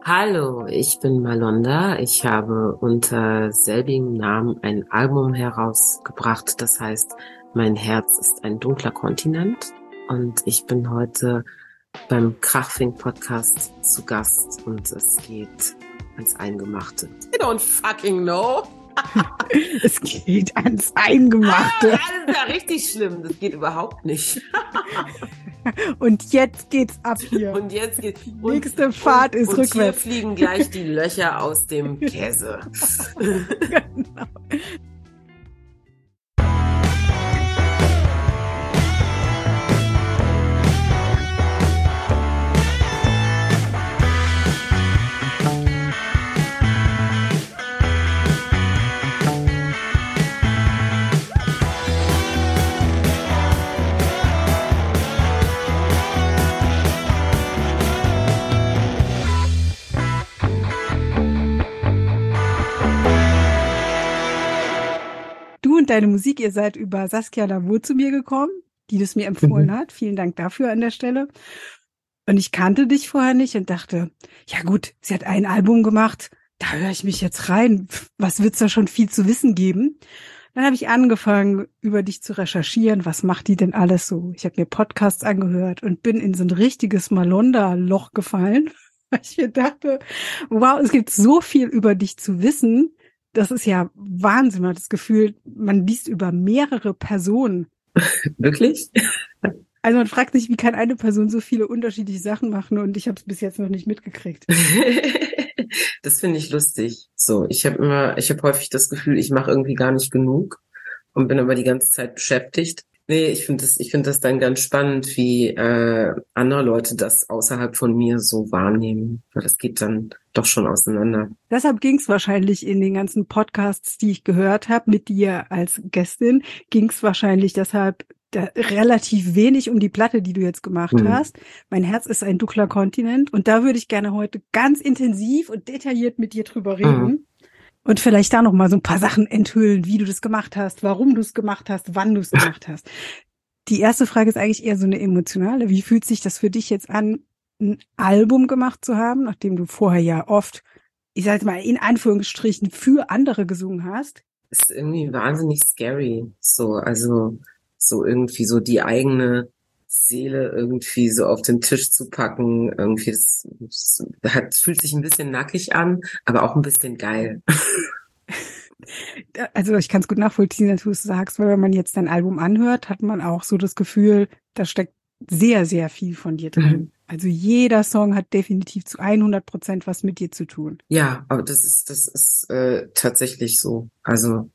Hallo, ich bin Malonda. Ich habe unter selbigem Namen ein Album herausgebracht, das heißt Mein Herz ist ein dunkler Kontinent. Und ich bin heute beim Krachfink-Podcast zu Gast und es geht ans Eingemachte. I don't fucking know. Es geht ans Eingemachte. Das ist ja richtig schlimm. Das geht überhaupt nicht. Und jetzt geht's ab hier. Und jetzt geht's. Die nächste Fahrt ist rückwärts. Und hier fliegen gleich die Löcher aus dem Käse. Genau. Du und deine Musik, ihr seid über Saskia Lavur zu mir gekommen, die das mir empfohlen hat. Vielen Dank dafür an der Stelle. Und ich kannte dich vorher nicht und dachte, ja gut, sie hat ein Album gemacht, da höre ich mich jetzt rein. Was wird's da schon viel zu wissen geben? Dann habe ich angefangen, über dich zu recherchieren. Was macht die denn alles so? Ich habe mir Podcasts angehört und bin in so ein richtiges Malonda-Loch gefallen, weil ich mir dachte, wow, es gibt so viel über dich zu wissen. Das ist ja Wahnsinn. Man hat das Gefühl, man liest über mehrere Personen. Wirklich? Also man fragt sich, wie kann eine Person so viele unterschiedliche Sachen machen und ich habe es bis jetzt noch nicht mitgekriegt. Das finde ich lustig. So, ich habe häufig das Gefühl, ich mache irgendwie gar nicht genug und bin aber die ganze Zeit beschäftigt. Nee, ich finde das dann ganz spannend, wie andere Leute das außerhalb von mir so wahrnehmen. Weil das geht dann doch schon auseinander. Deshalb ging es wahrscheinlich in den ganzen Podcasts, die ich gehört habe, mit dir als Gästin, ging es wahrscheinlich deshalb relativ wenig um die Platte, die du jetzt gemacht hast. Mein Herz ist ein dunkler Kontinent und da würde ich gerne heute ganz intensiv und detailliert mit dir drüber reden. Und vielleicht da noch mal so ein paar Sachen enthüllen, wie du das gemacht hast, warum du es gemacht hast, wann du es gemacht hast. Die erste Frage ist eigentlich eher so eine emotionale. Wie fühlt sich das für dich jetzt an, ein Album gemacht zu haben, nachdem du vorher ja oft, ich sag jetzt mal in Anführungsstrichen, für andere gesungen hast? Ist irgendwie wahnsinnig scary. So irgendwie so die eigene Seele irgendwie so auf den Tisch zu packen. Irgendwie fühlt sich ein bisschen nackig an, aber auch ein bisschen geil. Also ich kann es gut nachvollziehen, dass du es sagst, weil wenn man jetzt dein Album anhört, hat man auch so das Gefühl, da steckt sehr, sehr viel von dir drin. Also jeder Song hat definitiv zu 100% was mit dir zu tun. Ja, aber das ist tatsächlich so. Also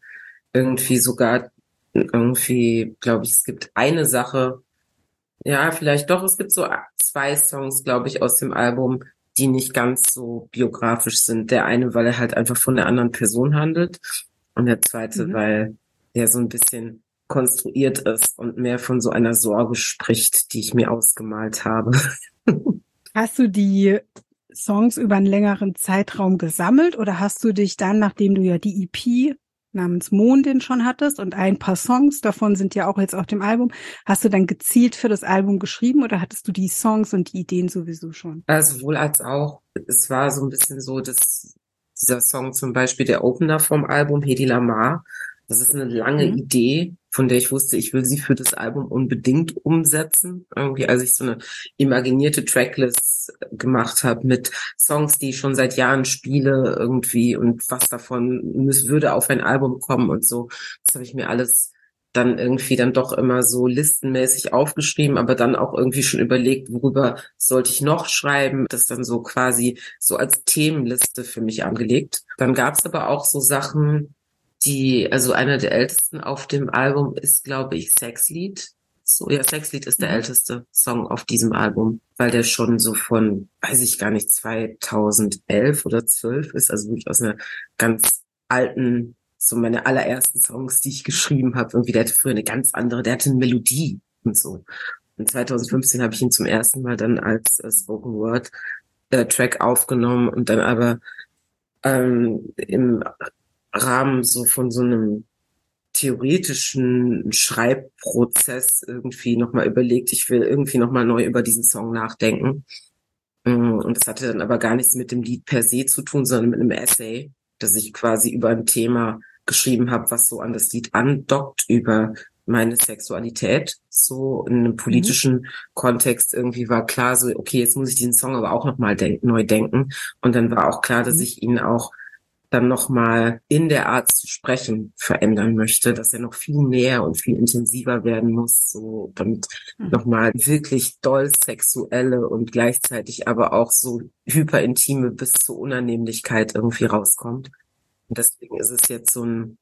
irgendwie, glaube ich, es gibt eine Sache, ja, vielleicht doch, es gibt so 2 Songs, glaube ich, aus dem Album, die nicht ganz so biografisch sind. Der eine, weil er halt einfach von der anderen Person handelt und der zweite, weil der so ein bisschen konstruiert ist und mehr von so einer Sorge spricht, die ich mir ausgemalt habe. Hast du die Songs über einen längeren Zeitraum gesammelt oder hast du dich dann, nachdem du ja die EP namens Mondin schon hattest und ein paar Songs davon sind ja auch jetzt auf dem Album, hast du dann gezielt für das Album geschrieben oder hattest du die Songs und die Ideen sowieso schon? Sowohl als auch. Es war so ein bisschen so, dass dieser Song zum Beispiel der Opener vom Album, Hedi Lamar, das ist eine lange Idee, von der ich wusste, ich will sie für das Album unbedingt umsetzen. Irgendwie, als ich so eine imaginierte Tracklist gemacht habe mit Songs, die ich schon seit Jahren spiele irgendwie und was davon würde auf ein Album kommen und so. Das habe ich mir alles dann irgendwie dann doch immer so listenmäßig aufgeschrieben, aber dann auch irgendwie schon überlegt, worüber sollte ich noch schreiben, das dann so quasi so als Themenliste für mich angelegt. Dann gab es aber auch so Sachen, also einer der ältesten auf dem Album ist, glaube ich, Sexlied. So, ja, Sexlied ist der älteste Song auf diesem Album, weil der schon so von, weiß ich gar nicht, 2011 oder 12 ist, also wirklich aus einer ganz alten, so meine allerersten Songs, die ich geschrieben habe. Irgendwie, der hatte früher eine ganz andere, der hatte eine Melodie und so. Und 2015 habe ich ihn zum ersten Mal dann als Spoken Word Track aufgenommen und dann aber im Rahmen so von so einem theoretischen Schreibprozess irgendwie nochmal überlegt, ich will irgendwie nochmal neu über diesen Song nachdenken. Und das hatte dann aber gar nichts mit dem Lied per se zu tun, sondern mit einem Essay, das ich quasi über ein Thema geschrieben habe, was so an das Lied andockt, über meine Sexualität. So in einem Mhm. politischen Kontext irgendwie war klar, so, okay, jetzt muss ich diesen Song aber auch nochmal neu denken. Und dann war auch klar, dass Mhm. ich ihn auch dann nochmal in der Art zu sprechen verändern möchte, dass er noch viel näher und viel intensiver werden muss, so damit Mhm. nochmal wirklich doll sexuelle und gleichzeitig aber auch so hyperintime bis zur Unannehmlichkeit irgendwie rauskommt. Und deswegen ist es jetzt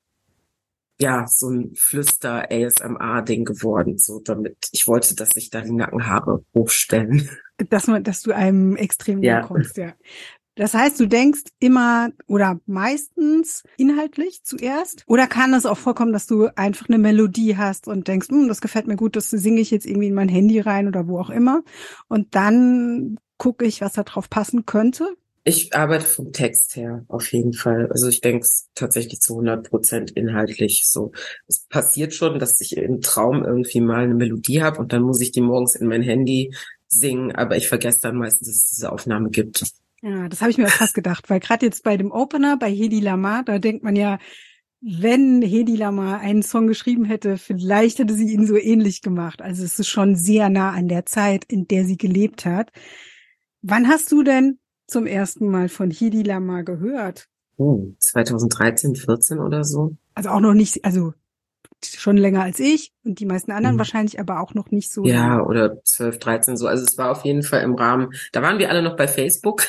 so ein Flüster-ASMR-Ding geworden, so damit ich wollte, dass sich da die Nackenhaare hochstellen. Dass du einem extrem nahe Ja. kommst, ja. Das heißt, du denkst immer oder meistens inhaltlich zuerst? Oder kann es auch vorkommen, dass du einfach eine Melodie hast und denkst, das gefällt mir gut, das singe ich jetzt irgendwie in mein Handy rein oder wo auch immer. Und dann gucke ich, was da drauf passen könnte? Ich arbeite vom Text her, auf jeden Fall. Also ich denke es tatsächlich zu 100% inhaltlich so. Es passiert schon, dass ich im Traum irgendwie mal eine Melodie habe und dann muss ich die morgens in mein Handy singen, aber ich vergesse dann meistens, dass es diese Aufnahme gibt. Ja, das habe ich mir auch fast gedacht, weil gerade jetzt bei dem Opener, bei Hedi Lamar, da denkt man ja, wenn Hedi Lamar einen Song geschrieben hätte, vielleicht hätte sie ihn so ähnlich gemacht. Also es ist schon sehr nah an der Zeit, in der sie gelebt hat. Wann hast du denn zum ersten Mal von Hedi Lamar gehört? 2013, 14 oder so. Also auch noch nicht, also schon länger als ich und die meisten anderen Mhm. wahrscheinlich, aber auch noch nicht so Ja, lange. oder 12, 13 so. Also es war auf jeden Fall im Rahmen, da waren wir alle noch bei Facebook.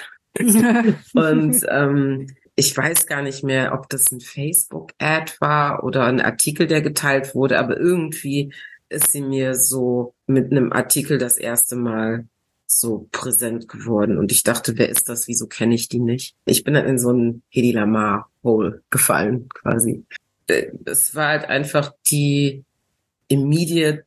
Und ich weiß gar nicht mehr, ob das ein Facebook-Ad war oder ein Artikel, der geteilt wurde, aber irgendwie ist sie mir so mit einem Artikel das erste Mal so präsent geworden. Und ich dachte, wer ist das? Wieso kenne ich die nicht? Ich bin dann in so ein Hedi Lamar-Hole gefallen, quasi. Es war halt einfach die immediate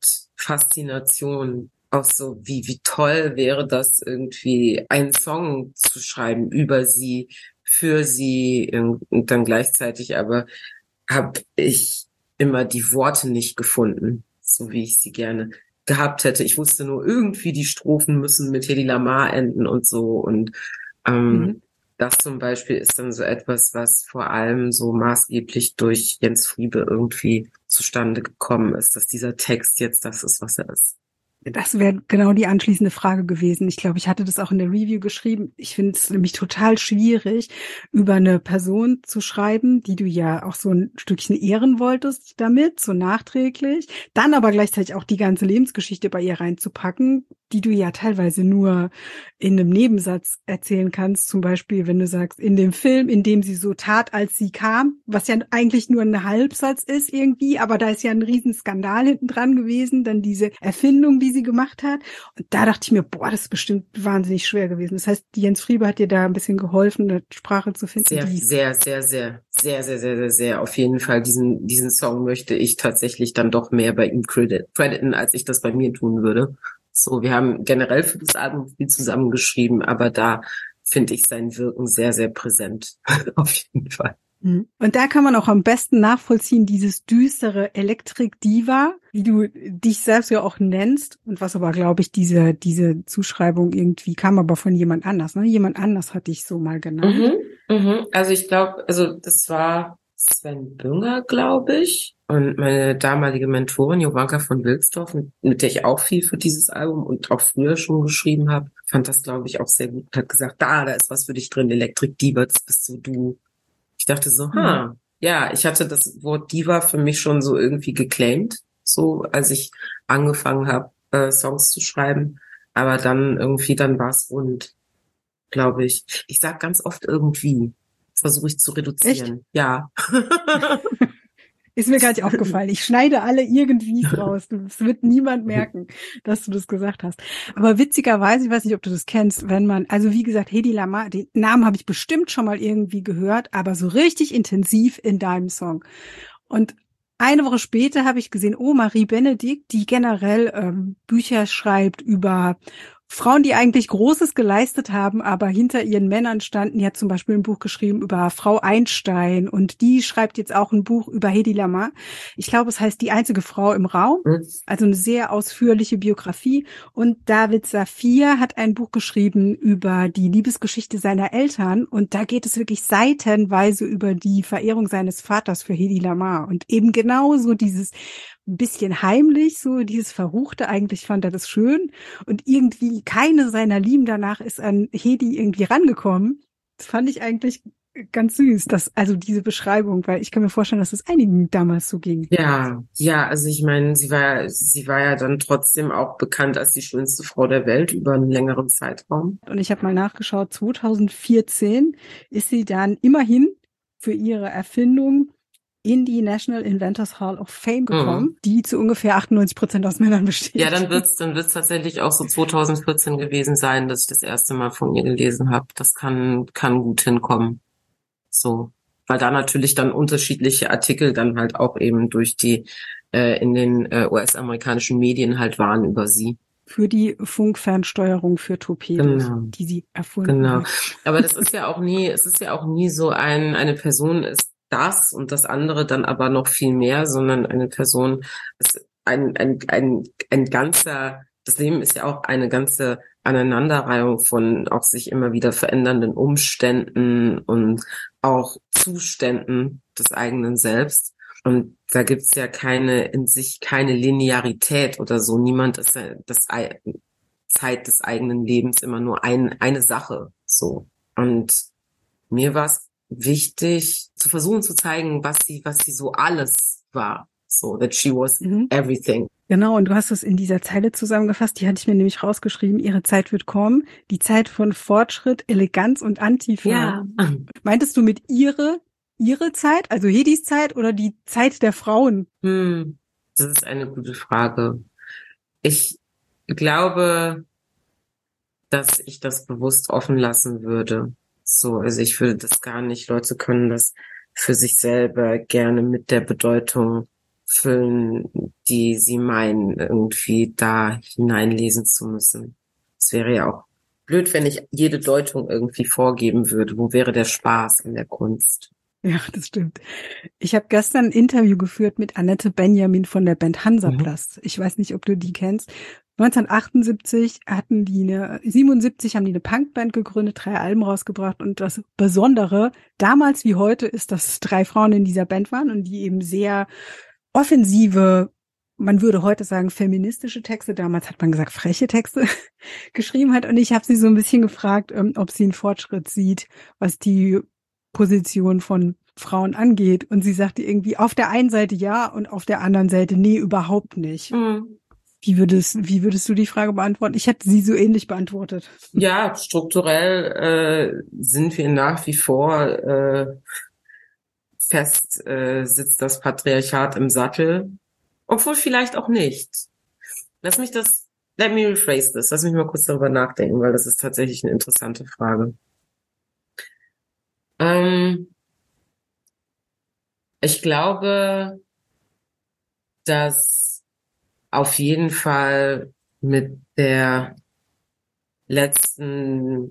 Faszination auch so, wie toll wäre das irgendwie, einen Song zu schreiben über sie, für sie und dann gleichzeitig aber habe ich immer die Worte nicht gefunden, so wie ich sie gerne gehabt hätte. Ich wusste nur irgendwie, die Strophen müssen mit Hedi Lamar enden und so und Mhm. ähm, das zum Beispiel ist dann so etwas, was vor allem so maßgeblich durch Jens Friebe irgendwie zustande gekommen ist, dass dieser Text jetzt das ist, was er ist. Das wäre genau die anschließende Frage gewesen. Ich glaube, ich hatte das auch in der Review geschrieben. Ich finde es nämlich total schwierig, über eine Person zu schreiben, die du ja auch so ein Stückchen ehren wolltest damit, so nachträglich. Dann aber gleichzeitig auch die ganze Lebensgeschichte bei ihr reinzupacken, die du ja teilweise nur in einem Nebensatz erzählen kannst. Zum Beispiel, wenn du sagst, in dem Film, in dem sie so tat, als sie kam, was ja eigentlich nur ein Halbsatz ist irgendwie, aber da ist ja ein Riesenskandal hinten dran gewesen, dann diese Erfindung, die sie gemacht hat. Und da dachte ich mir, boah, das ist bestimmt wahnsinnig schwer gewesen. Das heißt, die Jens Friebe hat dir da ein bisschen geholfen, eine Sprache zu finden, Sehr, die sehr, sehr, sehr, sehr, sehr, sehr, sehr, sehr. Auf jeden Fall diesen Song möchte ich tatsächlich dann doch mehr bei ihm crediten, als ich das bei mir tun würde. So, wir haben generell für das Album viel zusammengeschrieben, aber da finde ich sein Wirken sehr, sehr präsent. Auf jeden Fall. Und da kann man auch am besten nachvollziehen, dieses düstere Elektrik-Diva, wie du dich selbst ja auch nennst. Und was aber, glaube ich, diese Zuschreibung irgendwie kam aber von jemand anders, ne? Jemand anders hat dich so mal genannt. Also ich glaube, also das war Sven Bünger, glaube ich. Und meine damalige Mentorin, Jovanka von Wilsdorf, mit der ich auch viel für dieses Album und auch früher schon geschrieben habe, fand das, glaube ich, auch sehr gut. Hat gesagt, da ist was für dich drin, Electric Diva, das bist so du. Ich dachte so, Mhm. ja, ich hatte das Wort Diva für mich schon so irgendwie geclaimed, so als ich angefangen habe, Songs zu schreiben. Aber dann irgendwie, dann war es rund, glaube ich. Ich sag ganz oft irgendwie, versuche ich zu Echt? reduzieren. Ja. Ist mir gar nicht aufgefallen. Ich schneide alle Irgendwies raus. Es wird niemand merken, dass du das gesagt hast. Aber witzigerweise, ich weiß nicht, ob du das kennst, wenn man, also wie gesagt, Hedi Lamar, den Namen habe ich bestimmt schon mal irgendwie gehört, aber so richtig intensiv in deinem Song. Und eine Woche später habe ich gesehen, oh, Marie Benedikt, die generell Bücher schreibt über Frauen, die eigentlich Großes geleistet haben, aber hinter ihren Männern standen. Die hat zum Beispiel ein Buch geschrieben über Frau Einstein und die schreibt jetzt auch ein Buch über Hedy Lamarr. Ich glaube, es heißt Die einzige Frau im Raum. Also eine sehr ausführliche Biografie. Und David Safir hat ein Buch geschrieben über die Liebesgeschichte seiner Eltern. Und da geht es wirklich seitenweise über die Verehrung seines Vaters für Hedy Lamarr. Und eben genauso dieses ein bisschen heimlich, so dieses Verruchte, eigentlich fand er das schön. Und irgendwie keine seiner Lieben danach ist an Hedy irgendwie rangekommen. Das fand ich eigentlich ganz süß, also diese Beschreibung, weil ich kann mir vorstellen, dass es einigen damals so ging. Ja, ja, also ich meine, sie war ja dann trotzdem auch bekannt als die schönste Frau der Welt über einen längeren Zeitraum. Und ich habe mal nachgeschaut, 2014 ist sie dann immerhin für ihre Erfindung in die National Inventors Hall of Fame gekommen, die zu ungefähr 98% aus Männern besteht. Ja, dann wird's tatsächlich auch so 2014 gewesen sein, dass ich das erste Mal von ihr gelesen habe. Das kann gut hinkommen. So, weil da natürlich dann unterschiedliche Artikel dann halt auch eben durch die in den US-amerikanischen Medien halt waren über sie. Für die Funkfernsteuerung für Torpedos, die sie erfunden hat. Aber das ist ja auch nie, es ist ja auch nie so eine Person ist das und das andere dann aber noch viel mehr, sondern eine Person ist ein ganzer, das Leben ist ja auch eine ganze Aneinanderreihung von auch sich immer wieder verändernden Umständen und auch Zuständen des eigenen Selbst. Und da gibt's ja in sich keine Linearität oder so. Niemand ist Zeit des eigenen Lebens immer nur eine Sache, so. Und mir war es wichtig, zu versuchen zu zeigen, was sie so alles war. So, that she was everything. Genau, und du hast es in dieser Zeile zusammengefasst, die hatte ich mir nämlich rausgeschrieben, ihre Zeit wird kommen, die Zeit von Fortschritt, Eleganz und Antifa. Ja. Meintest du mit ihre Zeit, also Hedys Zeit oder die Zeit der Frauen? Das ist eine gute Frage. Ich glaube, dass ich das bewusst offen lassen würde. So, also ich würde das gar nicht, Leute können das für sich selber gerne mit der Bedeutung füllen, die sie meinen, irgendwie da hineinlesen zu müssen. Es wäre ja auch blöd, wenn ich jede Deutung irgendwie vorgeben würde. Wo wäre der Spaß in der Kunst? Ja, das stimmt. Ich habe gestern ein Interview geführt mit Annette Benjamin von der Band Hansaplast. Ich weiß nicht, ob du die kennst. 1978 hatten die 77 haben die eine Punkband gegründet, 3 Alben rausgebracht und das Besondere damals wie heute ist, dass 3 Frauen in dieser Band waren und die eben sehr offensive, man würde heute sagen feministische Texte, damals hat man gesagt freche Texte geschrieben hat und ich habe sie so ein bisschen gefragt, ob sie einen Fortschritt sieht, was die Position von Frauen angeht und sie sagte irgendwie auf der einen Seite ja und auf der anderen Seite nee, überhaupt nicht. Wie würdest du die Frage beantworten? Ich hätte sie so ähnlich beantwortet. Ja, strukturell sind wir nach wie vor fest sitzt das Patriarchat im Sattel, obwohl vielleicht auch nicht. Let me rephrase this. Lass mich mal kurz darüber nachdenken, weil das ist tatsächlich eine interessante Frage. Ich glaube, dass auf jeden Fall mit der letzten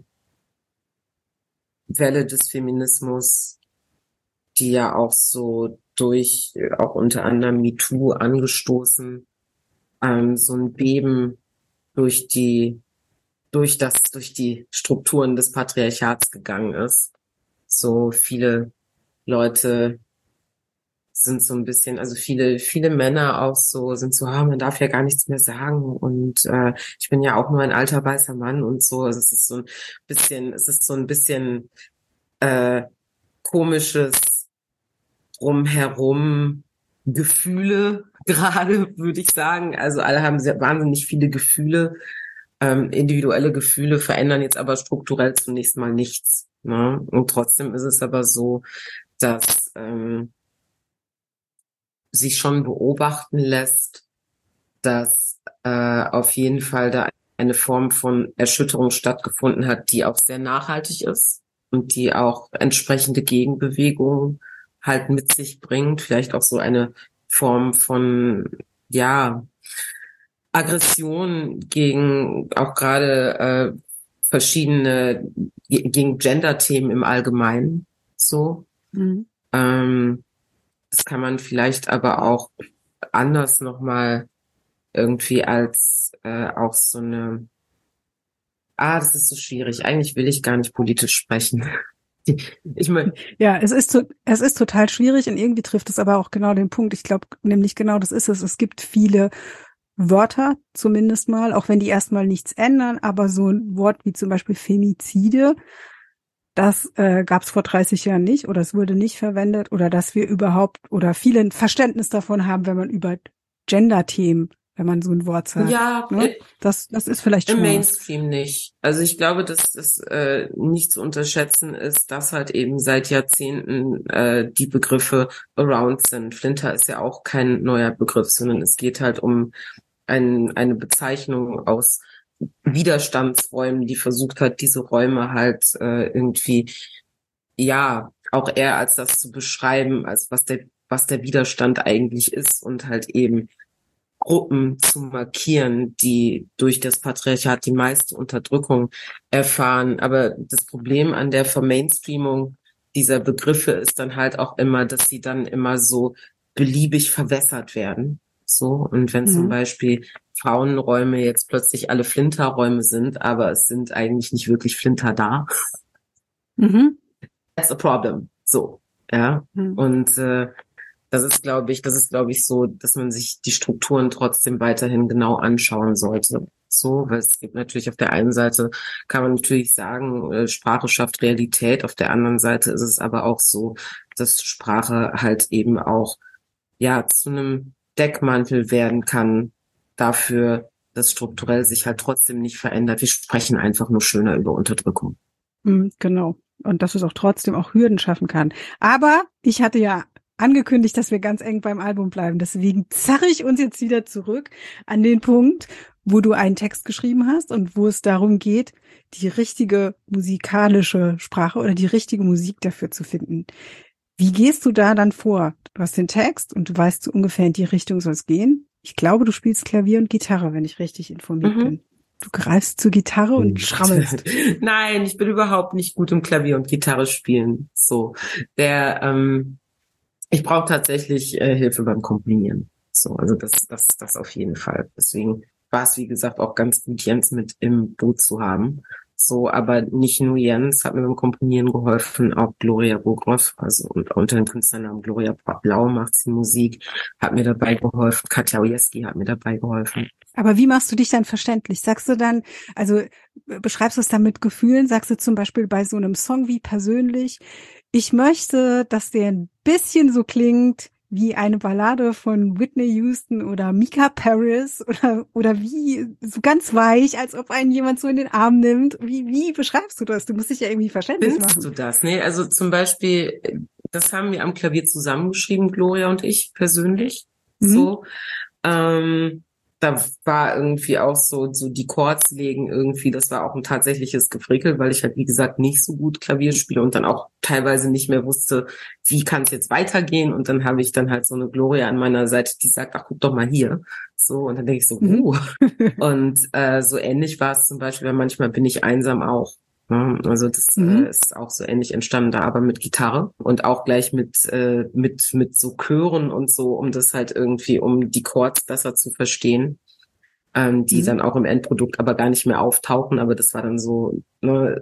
Welle des Feminismus, die ja auch so auch unter anderem MeToo angestoßen, so ein Beben durch die Strukturen des Patriarchats gegangen ist. So viele Leute sind so ein bisschen, also viele Männer auch so, sind so, man darf ja gar nichts mehr sagen und ich bin ja auch nur ein alter weißer Mann und so. Also es ist so ein bisschen komisches Drumherum Gefühle gerade, würde ich sagen. Also alle haben wahnsinnig viele Gefühle. Individuelle Gefühle verändern jetzt aber strukturell zunächst mal nichts. Ne? Und trotzdem ist es aber so, dass sich schon beobachten lässt, dass auf jeden Fall da eine Form von Erschütterung stattgefunden hat, die auch sehr nachhaltig ist und die auch entsprechende Gegenbewegungen halt mit sich bringt. Vielleicht auch so eine Form von, ja, Aggression gegen auch gerade gegen Gender-Themen im Allgemeinen. So. Mhm. Das kann man vielleicht aber auch anders nochmal irgendwie als auch so eine. Das ist so schwierig. Eigentlich will ich gar nicht politisch sprechen. Ich meine, Ja, es ist total schwierig und irgendwie trifft es aber auch genau den Punkt. Ich glaube, nämlich genau das ist es. Es gibt viele Wörter, zumindest mal, auch wenn die erstmal nichts ändern, aber so ein Wort wie zum Beispiel Femizide, das gab es vor 30 Jahren nicht oder es wurde nicht verwendet oder dass wir überhaupt oder viele ein Verständnis davon haben, wenn man über Gender-Themen, wenn man so ein Wort sagt. ja, Ne? Das ist vielleicht im schon mal was. Mainstream nicht. Also ich glaube, dass es nicht zu unterschätzen ist, dass halt eben seit Jahrzehnten die Begriffe around sind. Flinter ist ja auch kein neuer Begriff, sondern es geht halt um eine Bezeichnung aus Widerstandsräumen, die versucht hat, diese Räume halt irgendwie, ja, auch eher als das zu beschreiben, als was der Widerstand eigentlich ist und halt eben Gruppen zu markieren, die durch das Patriarchat die meiste Unterdrückung erfahren. Aber das Problem an der Vermainstreamung dieser Begriffe ist dann halt auch immer, dass sie dann immer so beliebig verwässert werden. So. Und wenn zum Mhm. Beispiel Frauenräume jetzt plötzlich alle Flinterräume sind, aber es sind eigentlich nicht wirklich Flinter da, Mhm. that's a problem. So. Ja. Mhm. Und das ist, glaube ich, so, dass man sich die Strukturen trotzdem weiterhin genau anschauen sollte. So, weil es gibt natürlich auf der einen Seite, kann man natürlich sagen, Sprache schafft Realität. Auf der anderen Seite ist es aber auch so, dass Sprache halt eben auch, ja, zu einem Deckmantel werden kann dafür, dass strukturell sich halt trotzdem nicht verändert. Wir sprechen einfach nur schöner über Unterdrückung. Genau. Und dass es auch trotzdem auch Hürden schaffen kann. Aber ich hatte ja angekündigt, dass wir ganz eng beim Album bleiben. Deswegen zerre ich uns jetzt wieder zurück an den Punkt, wo du einen Text geschrieben hast und wo es darum geht, die richtige musikalische Sprache oder die richtige Musik dafür zu finden. Wie gehst du da dann vor? Du hast den Text und du weißt so ungefähr, in die Richtung soll es gehen. Ich glaube, du spielst Klavier und Gitarre, wenn ich richtig informiert Mhm. bin. Du greifst zur Gitarre und schrammelst. Nein, ich bin überhaupt nicht gut im Klavier und Gitarre spielen. So, ich brauche tatsächlich Hilfe beim Komponieren. So, also das auf jeden Fall. Deswegen war es, wie gesagt, auch ganz gut, Jens mit im Boot zu haben. So, aber nicht nur Jens hat mir beim Komponieren geholfen, auch Gloria Bogroff, also unter dem Künstlernamen Gloria Blau macht sie Musik, hat mir dabei geholfen. Katja Ojewski hat mir dabei geholfen. Aber wie machst du dich dann verständlich? Sagst du dann, also beschreibst du es dann mit Gefühlen? Sagst du zum Beispiel bei so einem Song wie persönlich, ich möchte, dass der ein bisschen so klingt wie eine Ballade von Whitney Houston oder Mika Paris oder wie so ganz weich, als ob einen jemand so in den Arm nimmt. Wie beschreibst du das? Du musst dich ja irgendwie verständlich Findest machen. du das? Nee, also zum Beispiel, das haben wir am Klavier zusammengeschrieben, Gloria und ich persönlich. Mhm. So. Da war irgendwie auch so die Chords legen irgendwie, das war auch ein tatsächliches Gefrickel, weil ich halt, wie gesagt, nicht so gut Klavier spiele und dann auch teilweise nicht mehr wusste, wie kann es jetzt weitergehen. Und dann habe ich dann halt so eine Gloria an meiner Seite, die sagt, ach, guck doch mal hier. So, und dann denke ich so, Mhm. Und so ähnlich war es zum Beispiel, weil manchmal bin ich einsam auch. Ne? Also das Mhm. ist auch so ähnlich entstanden, da aber mit Gitarre und auch gleich mit so Chören und so, um das halt irgendwie, um die Chords besser zu verstehen, die Mhm. dann auch im Endprodukt aber gar nicht mehr auftauchen. Aber das war dann so, ne,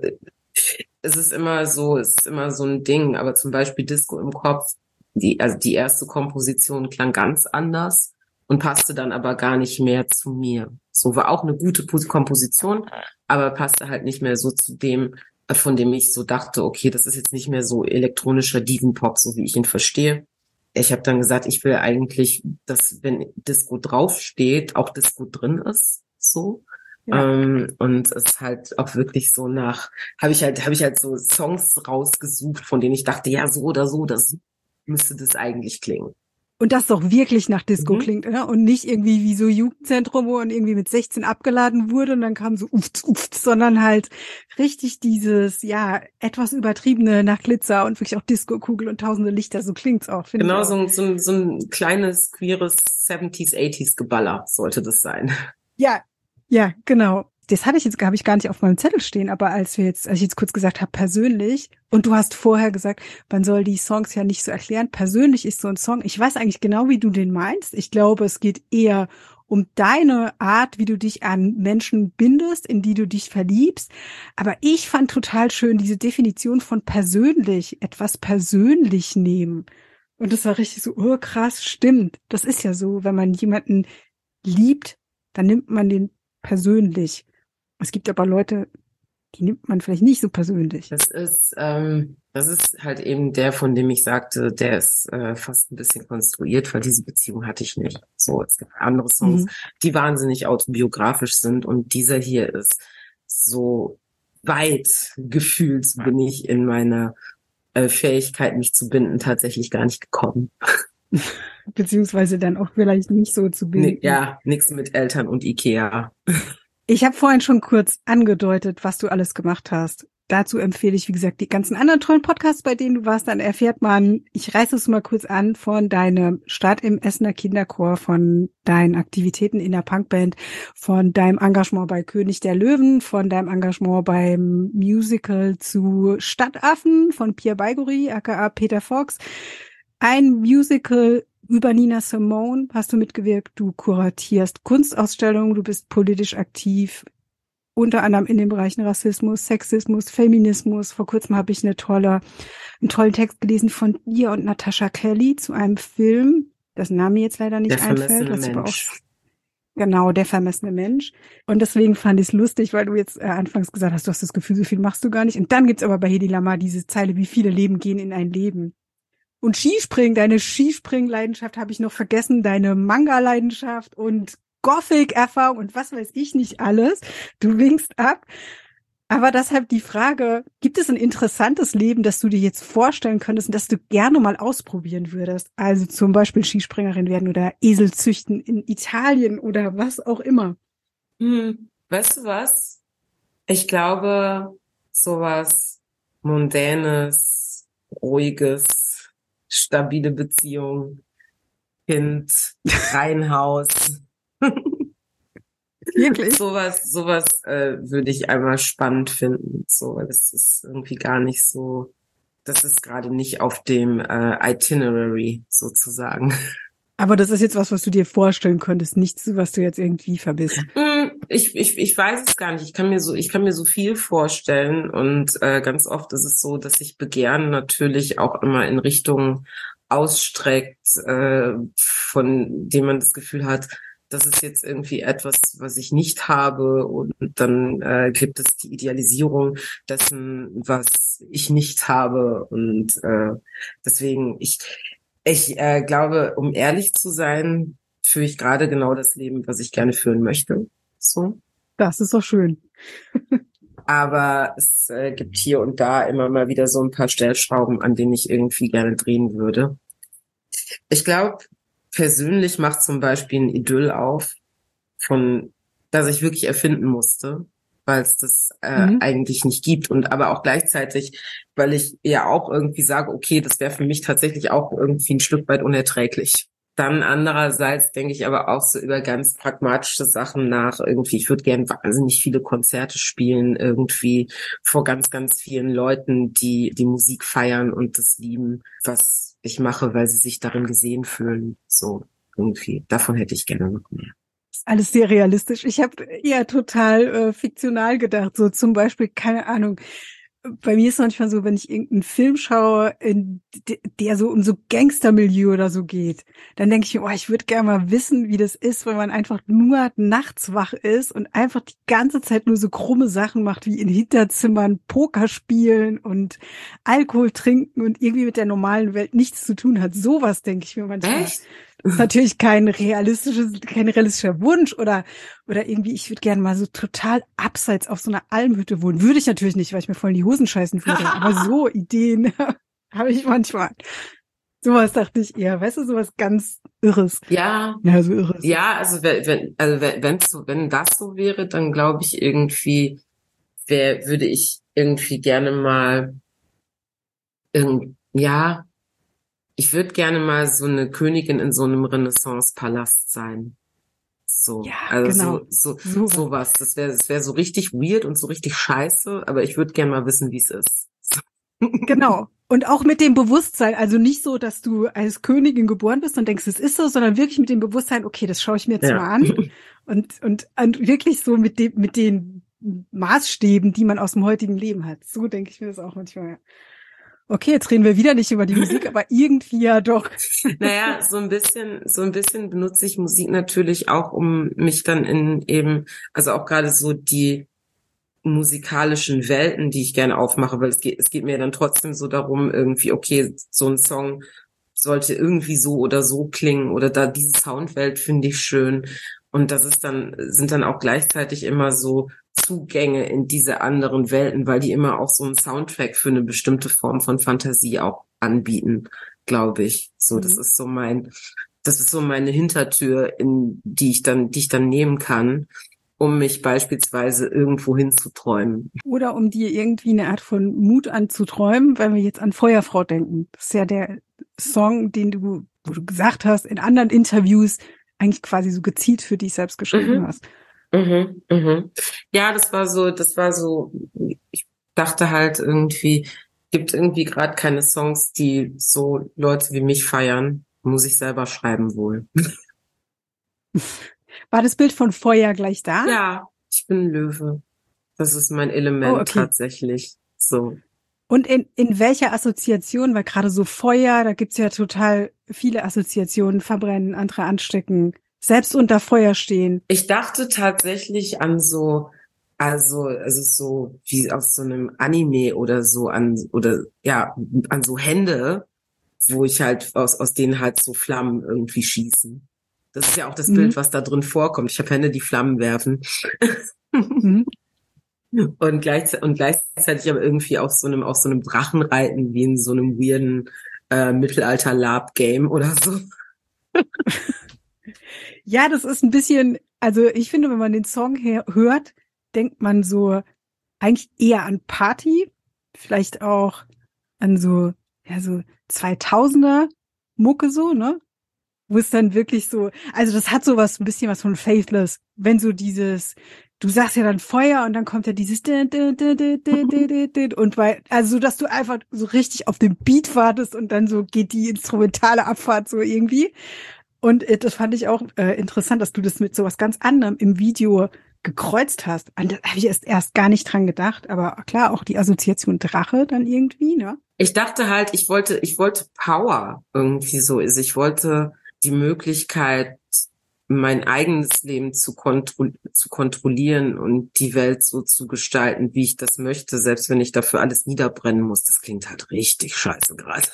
es ist immer so ein Ding. Aber zum Beispiel Disco im Kopf, also die erste Komposition klang ganz anders und passte dann aber gar nicht mehr zu mir. So war auch eine gute Komposition, aber passte halt nicht mehr so zu dem, von dem ich so dachte, okay, das ist jetzt nicht mehr so elektronischer Divenpop, so wie ich ihn verstehe. Ich habe dann gesagt, ich will eigentlich, dass wenn Disco draufsteht, auch Disco drin ist, so. Ja. Und es halt auch wirklich so habe ich halt so Songs rausgesucht, von denen ich dachte, ja, so oder so, das müsste das eigentlich klingen. Und das doch wirklich nach Disco Mhm. klingt, ne? Und nicht irgendwie wie so Jugendzentrum, wo man irgendwie mit 16 abgeladen wurde und dann kam so uft, uft, sondern halt richtig dieses, ja, etwas übertriebene nach Glitzer und wirklich auch Disco-Kugel und tausende Lichter, so klingt's auch, finde ich Genau, auch. so ein kleines, queeres 70s, 80s Geballer sollte das sein. Ja, ja, genau. Das habe ich gar nicht auf meinem Zettel stehen, aber als ich jetzt kurz gesagt habe, persönlich, und du hast vorher gesagt, man soll die Songs ja nicht so erklären. Persönlich ist so ein Song, ich weiß eigentlich genau, wie du den meinst. Ich glaube, es geht eher um deine Art, wie du dich an Menschen bindest, in die du dich verliebst. Aber ich fand total schön diese Definition von persönlich, etwas persönlich nehmen. Und das war richtig so, oh krass, stimmt. Das ist ja so, wenn man jemanden liebt, dann nimmt man den persönlich. Es gibt aber Leute, die nimmt man vielleicht nicht so persönlich. Das ist halt eben der, von dem ich sagte, der ist fast ein bisschen konstruiert, weil diese Beziehung hatte ich nicht. So, es gibt andere Songs, Mhm. die wahnsinnig autobiografisch sind und dieser hier ist so weit gefühlt bin ich in meiner Fähigkeit, mich zu binden, tatsächlich gar nicht gekommen. Beziehungsweise dann auch vielleicht nicht so zu binden. Ja, nichts mit Eltern und Ikea. Ich habe vorhin schon kurz angedeutet, was du alles gemacht hast. Dazu empfehle ich, wie gesagt, die ganzen anderen tollen Podcasts, bei denen du warst. Dann erfährt man, ich reiße es mal kurz an, von deinem Start im Essener Kinderchor, von deinen Aktivitäten in der Punkband, von deinem Engagement bei König der Löwen, von deinem Engagement beim Musical zu Stadtaffen von Pierre Beigori, aka Peter Fox. Ein Musical über Nina Simone hast du mitgewirkt. Du kuratierst Kunstausstellungen, du bist politisch aktiv, unter anderem in den Bereichen Rassismus, Sexismus, Feminismus. Vor kurzem habe ich einen tollen Text gelesen von dir und Natascha Kelly zu einem Film, dessen Name jetzt leider Der nicht einfällt, vermessene was aber auch Mensch. genau, der vermessene Mensch. Und deswegen fand ich es lustig, weil du jetzt anfangs gesagt hast, du hast das Gefühl, so viel machst du gar nicht. Und dann gibt's aber bei Hedi Lamar diese Zeile, wie viele Leben gehen in ein Leben. Und Skispringen, deine Skispringen-Leidenschaft habe ich noch vergessen, deine Manga-Leidenschaft und Gothic-Erfahrung und was weiß ich nicht alles. Du winkst ab. Aber deshalb die Frage, gibt es ein interessantes Leben, das du dir jetzt vorstellen könntest und das du gerne mal ausprobieren würdest? Also zum Beispiel Skispringerin werden oder Esel züchten in Italien oder was auch immer. Weißt du was? Ich glaube, sowas Mondänes, Ruhiges, stabile Beziehung, Kind, Reihenhaus. Wirklich? Sowas würde ich einmal spannend finden. So, weil das ist irgendwie gar nicht so, das ist gerade nicht auf dem Itinerary sozusagen. Aber das ist jetzt was du dir vorstellen könntest, nichts, was du jetzt irgendwie verbisst. Ich weiß es gar nicht. Ich kann mir so viel vorstellen und ganz oft ist es so, dass sich Begehren natürlich auch immer in Richtungen ausstreckt, von dem man das Gefühl hat, das ist jetzt irgendwie etwas, was ich nicht habe und dann gibt es die Idealisierung dessen, was ich nicht habe und deswegen ich glaube, um ehrlich zu sein, führe ich gerade genau das Leben, was ich gerne führen möchte. So. Das ist doch schön. Aber es gibt hier und da immer mal wieder so ein paar Stellschrauben, an denen ich irgendwie gerne drehen würde. Ich glaube, persönlich macht zum Beispiel ein Idyll auf, von das ich wirklich erfinden musste, weil es das Mhm. eigentlich nicht gibt. Und aber auch gleichzeitig, weil ich ja auch irgendwie sage, okay, das wäre für mich tatsächlich auch irgendwie ein Stück weit unerträglich. Dann andererseits denke ich aber auch so über ganz pragmatische Sachen nach. Irgendwie, ich würde gern wahnsinnig viele Konzerte spielen, irgendwie vor ganz, ganz vielen Leuten, die die Musik feiern und das lieben, was ich mache, weil sie sich darin gesehen fühlen. So irgendwie. Davon hätte ich gerne noch mehr. Alles sehr realistisch. Ich habe eher total fiktional gedacht. So zum Beispiel, keine Ahnung. Bei mir ist es manchmal so, wenn ich irgendeinen Film schaue, der so um so Gangstermilieu oder so geht, dann denke ich mir, oh, ich würde gerne mal wissen, wie das ist, wenn man einfach nur nachts wach ist und einfach die ganze Zeit nur so krumme Sachen macht, wie in Hinterzimmern Poker spielen und Alkohol trinken und irgendwie mit der normalen Welt nichts zu tun hat. Sowas denke ich mir manchmal. Echt? Das ist natürlich kein realistischer Wunsch oder irgendwie, ich würde gerne mal so total abseits auf so einer Almhütte wohnen. Würde ich natürlich nicht, weil ich mir voll in die Hosen scheißen würde. Aber so Ideen habe ich manchmal. Sowas dachte ich eher, weißt du, sowas ganz Irres. Ja, Ja, so Irres. ja, also wenn das so wäre, dann glaube ich irgendwie, würde ich irgendwie gerne mal, ja, ich würde gerne mal so eine Königin in so einem Renaissance-Palast sein. So, Ja, also genau. Sowas. sowas. Das wär so richtig weird und so richtig scheiße, aber ich würde gerne mal wissen, wie es ist. So. Genau. Und auch mit dem Bewusstsein, also nicht so, dass du als Königin geboren bist und denkst, es ist so, sondern wirklich mit dem Bewusstsein, okay, das schaue ich mir jetzt Ja. mal an. Und wirklich so mit den Maßstäben, die man aus dem heutigen Leben hat. So denke ich mir das auch manchmal. Ja. Okay, jetzt reden wir wieder nicht über die Musik, aber irgendwie ja doch. Naja, so ein bisschen benutze ich Musik natürlich auch, um mich dann in eben, also auch gerade so die musikalischen Welten, die ich gerne aufmache, weil es geht mir dann trotzdem so darum, irgendwie, okay, so ein Song sollte irgendwie so oder so klingen oder da diese Soundwelt finde ich schön. Und sind dann auch gleichzeitig immer so Zugänge in diese anderen Welten, weil die immer auch so einen Soundtrack für eine bestimmte Form von Fantasie auch anbieten, glaube ich. So, Mhm. das ist so meine Hintertür, die ich dann nehmen kann, um mich beispielsweise irgendwo hinzuträumen. Oder um dir irgendwie eine Art von Mut anzuträumen, weil wir jetzt an Feuerfrau denken. Das ist ja der Song, wo du gesagt hast, in anderen Interviews eigentlich quasi so gezielt für dich selbst geschrieben Mhm. hast. Mhm. Ja, das war so, ich dachte halt irgendwie, gibt irgendwie gerade keine Songs, die so Leute wie mich feiern. Muss ich selber schreiben wohl. War das Bild von Feuer gleich da? Ja, ich bin Löwe. Das ist mein Oh, Element okay. tatsächlich. So. Und in welcher Assoziation, weil gerade so Feuer, da gibt's ja total viele Assoziationen, verbrennen, andere anstecken, selbst unter Feuer stehen. Ich dachte tatsächlich an also so wie aus so einem Anime oder so an so Hände, wo ich halt aus denen halt so Flammen irgendwie schießen. Das ist ja auch das Mhm. Bild, was da drin vorkommt. Ich habe Hände, die Flammen werfen. Mhm. Und gleichzeitig aber irgendwie auf so einem Drachen reiten, wie in so einem weirden Mittelalter-Lab-Game oder so. Ja, das ist ein bisschen, also ich finde, wenn man den Song hört, denkt man so eigentlich eher an Party, vielleicht auch an so 2000er Mucke so, ne? Wo es dann wirklich so, also das hat sowas, ein bisschen was von Faithless, wenn so du sagst ja dann Feuer und dann kommt ja dieses und also dass du einfach so richtig auf den Beat wartest und dann so geht die instrumentale Abfahrt so irgendwie. Und das fand ich auch interessant, dass du das mit sowas ganz anderem im Video gekreuzt hast. Und da habe ich erst gar nicht dran gedacht, aber klar, auch die Assoziation Drache dann irgendwie, ne? Ich dachte halt, ich wollte Power irgendwie so. Also ich wollte die Möglichkeit, mein eigenes Leben zu kontrollieren und die Welt so zu gestalten, wie ich das möchte, selbst wenn ich dafür alles niederbrennen muss. Das klingt halt richtig scheiße gerade.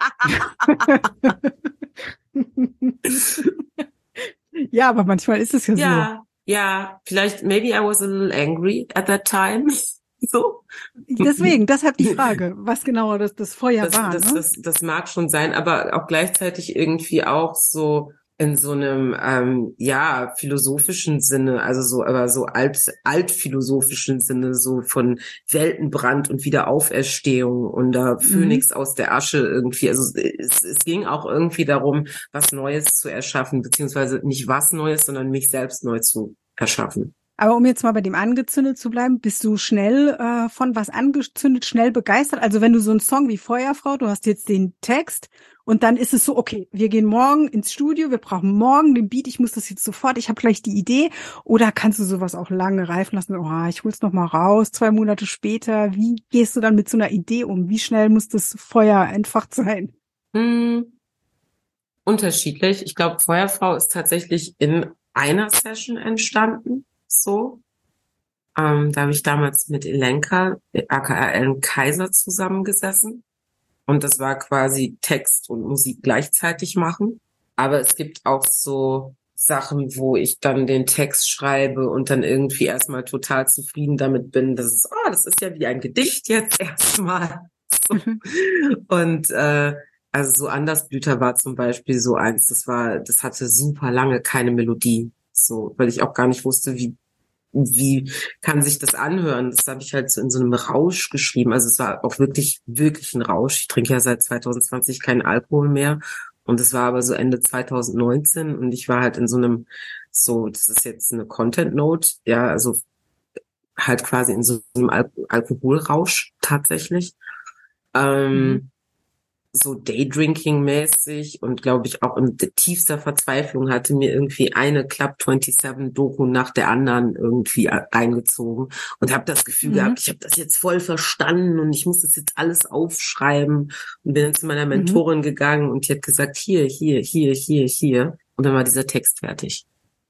Ja, aber manchmal ist es ja so. Ja, vielleicht, maybe I was a little angry at that time. So. Deswegen, deshalb die Frage, was genau das Feuer war, ne? Das mag schon sein, aber auch gleichzeitig irgendwie auch so in so einem philosophischen Sinne, also aber so altphilosophischen Sinne, so von Weltenbrand und Wiederauferstehung und Mhm. Phönix aus der Asche irgendwie. Also es ging auch irgendwie darum, was Neues zu erschaffen, beziehungsweise nicht was Neues, sondern mich selbst neu zu erschaffen. Aber um jetzt mal bei dem angezündet zu bleiben, bist du schnell von was angezündet, schnell begeistert? Also wenn du so einen Song wie Feuerfrau, du hast jetzt den Text und dann ist es so, okay, wir gehen morgen ins Studio, wir brauchen morgen den Beat, ich muss das jetzt sofort, ich habe gleich die Idee. Oder kannst du sowas auch lange reifen lassen? Oh, ich hol's noch mal raus, 2 Monate später. Wie gehst du dann mit so einer Idee um? Wie schnell muss das Feuer entfacht sein? Hm, unterschiedlich. Ich glaube, Feuerfrau ist tatsächlich in einer Session entstanden. So. Da habe ich damals mit Elenka, aka Ellen Kaiser, zusammengesessen. Und das war quasi Text und Musik gleichzeitig machen. Aber es gibt auch so Sachen, wo ich dann den Text schreibe und dann irgendwie erstmal total zufrieden damit bin, das ist ja wie ein Gedicht jetzt erstmal. So. Und also so Andersblüter war zum Beispiel so eins, das hatte super lange keine Melodie. So, weil ich auch gar nicht wusste, wie kann sich das anhören? Das habe ich halt so in so einem Rausch geschrieben. Also es war auch wirklich, wirklich ein Rausch. Ich trinke ja seit 2020 keinen Alkohol mehr. Und es war aber so Ende 2019 und ich war halt in So, das ist jetzt eine Content Note, ja, also halt quasi in so einem Alkoholrausch tatsächlich. Mhm. So Daydrinking-mäßig und glaube ich auch in tiefster Verzweiflung hatte mir irgendwie eine Club 27-Doku nach der anderen irgendwie reingezogen und habe das Gefühl Mhm. gehabt, ich habe das jetzt voll verstanden und ich muss das jetzt alles aufschreiben und bin dann zu meiner Mhm. Mentorin gegangen und die hat gesagt, hier, hier, hier, hier, hier und dann war dieser Text fertig.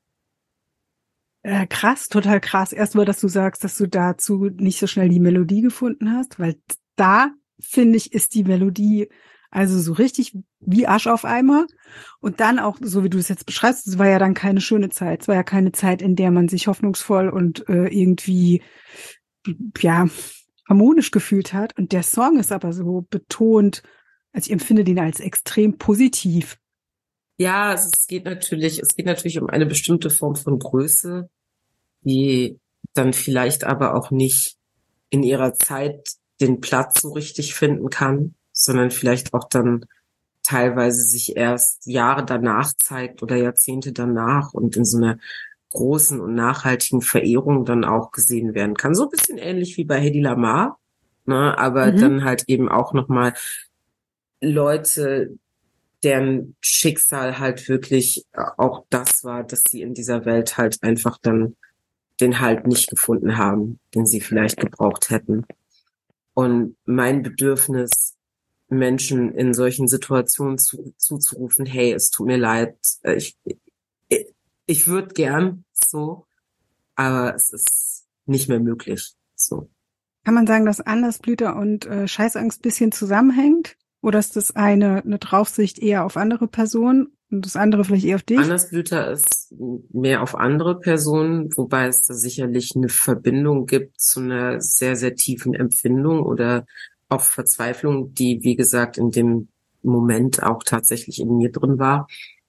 Krass, total krass. Erstmal, dass du sagst, dass du dazu nicht so schnell die Melodie gefunden hast, weil da, finde ich, ist die Melodie also so richtig wie Arsch auf Eimer. Und dann auch, so wie du es jetzt beschreibst, es war ja dann keine schöne Zeit. Es war ja keine Zeit, in der man sich hoffnungsvoll und irgendwie, ja, harmonisch gefühlt hat. Und der Song ist aber so betont, also ich empfinde den als extrem positiv. Ja, es geht natürlich um eine bestimmte Form von Größe, die dann vielleicht aber auch nicht in ihrer Zeit den Platz so richtig finden kann, sondern vielleicht auch dann teilweise sich erst Jahre danach zeigt oder Jahrzehnte danach und in so einer großen und nachhaltigen Verehrung dann auch gesehen werden kann. So ein bisschen ähnlich wie bei Hedy Lamarr, ne, aber Mhm. dann halt eben auch nochmal Leute, deren Schicksal halt wirklich auch das war, dass sie in dieser Welt halt einfach dann den Halt nicht gefunden haben, den sie vielleicht gebraucht hätten. Und mein Bedürfnis, Menschen in solchen Situationen zuzurufen, hey, es tut mir leid, ich, ich würde gern so, aber es ist nicht mehr möglich. So. Kann man sagen, dass Andersblüter und Scheißangst bisschen zusammenhängt? Oder ist das eine Draufsicht eher auf andere Personen und das andere vielleicht eher auf dich? Andersblüter ist mehr auf andere Personen, wobei es da sicherlich eine Verbindung gibt zu einer sehr, sehr tiefen Empfindung oder auch Verzweiflung, die, wie gesagt, in dem Moment auch tatsächlich in mir drin war.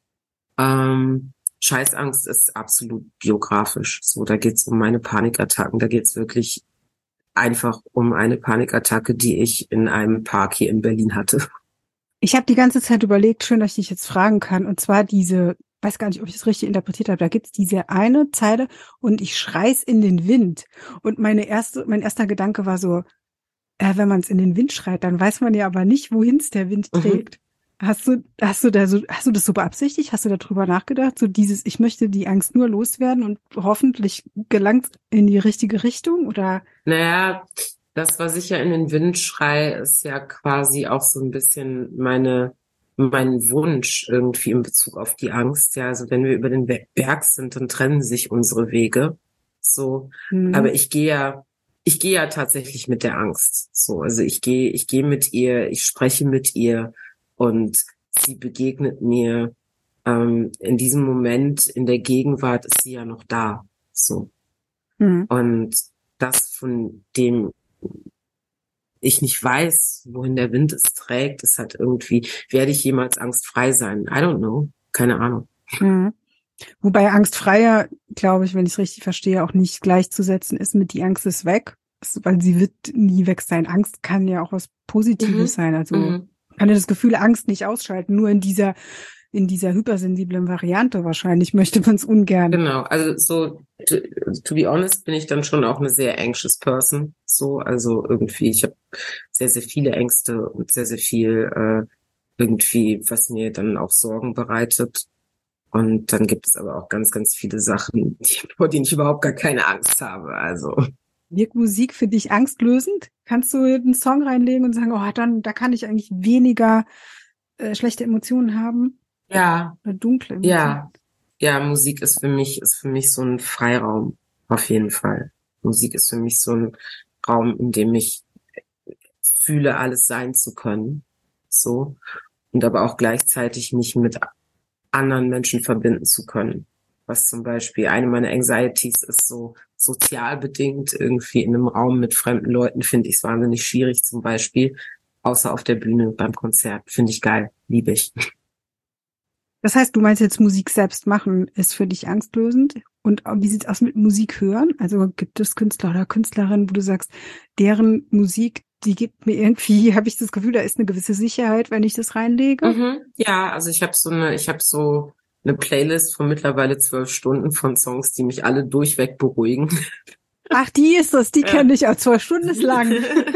Scheißangst ist absolut biografisch. So, da geht's um meine Panikattacken. Da geht's wirklich einfach um eine Panikattacke, die ich in einem Park hier in Berlin hatte. Ich habe die ganze Zeit überlegt, schön, dass ich dich jetzt fragen kann, und zwar diese, weiß gar nicht, ob ich das richtig interpretiert habe, da gibt's diese eine Zeile und ich schrei's in den Wind. Und mein erster Gedanke war so, wenn man es in den Wind schreit, dann weiß man ja aber nicht, wohin es der Wind Mhm. trägt. Hast du das so beabsichtigt? Hast du darüber nachgedacht? So dieses, ich möchte die Angst nur loswerden und hoffentlich gelangt in die richtige Richtung, oder? Naja, das, was ich ja in den Wind schrei, ist ja quasi auch so ein bisschen mein Wunsch irgendwie in Bezug auf die Angst. Ja, also wenn wir über den Berg sind, dann trennen sich unsere Wege. So. Aber Mhm. ich gehe ja tatsächlich mit der Angst. So. Also ich gehe mit ihr, ich spreche mit ihr und sie begegnet mir. In diesem Moment, in der Gegenwart ist sie ja noch da. So. Mhm. Und das, von dem ich nicht weiß, wohin der Wind es trägt, ist halt irgendwie, werde ich jemals angstfrei sein? I don't know. Keine Ahnung. Mhm. Wobei angstfreier, glaube ich, wenn ich es richtig verstehe, auch nicht gleichzusetzen ist mit die Angst ist weg, weil sie wird nie weg sein. Angst kann ja auch was Positives Mhm. sein. Also Mhm. kann ja das Gefühl Angst nicht ausschalten. Nur in dieser hypersensiblen Variante wahrscheinlich möchte man es ungern. Genau. Also so, to be honest, bin ich dann schon auch eine sehr anxious person. So, also irgendwie, ich habe sehr, sehr viele Ängste und sehr, sehr viel irgendwie, was mir dann auch Sorgen bereitet. Und dann gibt es aber auch ganz, ganz viele Sachen, vor denen ich überhaupt gar keine Angst habe. Also. Wirkt Musik für dich angstlösend? Kannst du einen Song reinlegen und sagen, oh, dann, da kann ich eigentlich weniger schlechte Emotionen haben Ja, oder dunkle Emotionen? ja, ja, Musik ist für mich so ein Freiraum, auf jeden Fall. Musik ist für mich so ein Raum, in dem ich fühle, alles sein zu können. So. Und aber auch gleichzeitig mich mit anderen Menschen verbinden zu können. Was zum Beispiel eine meiner Anxieties ist, so sozial bedingt irgendwie in einem Raum mit fremden Leuten finde ich es wahnsinnig schwierig zum Beispiel. Außer auf der Bühne beim Konzert. Finde ich geil. Liebe ich. Das heißt, du meinst jetzt Musik selbst machen ist für dich angstlösend? Und wie sieht's aus mit Musik hören? Also gibt es Künstler oder Künstlerinnen, wo du sagst, deren Musik, die gibt mir irgendwie, habe ich das Gefühl, da ist eine gewisse Sicherheit, wenn ich das reinlege? Mhm. Ja, also ich habe so eine Playlist von mittlerweile 12 Stunden von Songs, die mich alle durchweg beruhigen. Ach, die ist das, die kenne ich auch. 12 Stunden ist lang.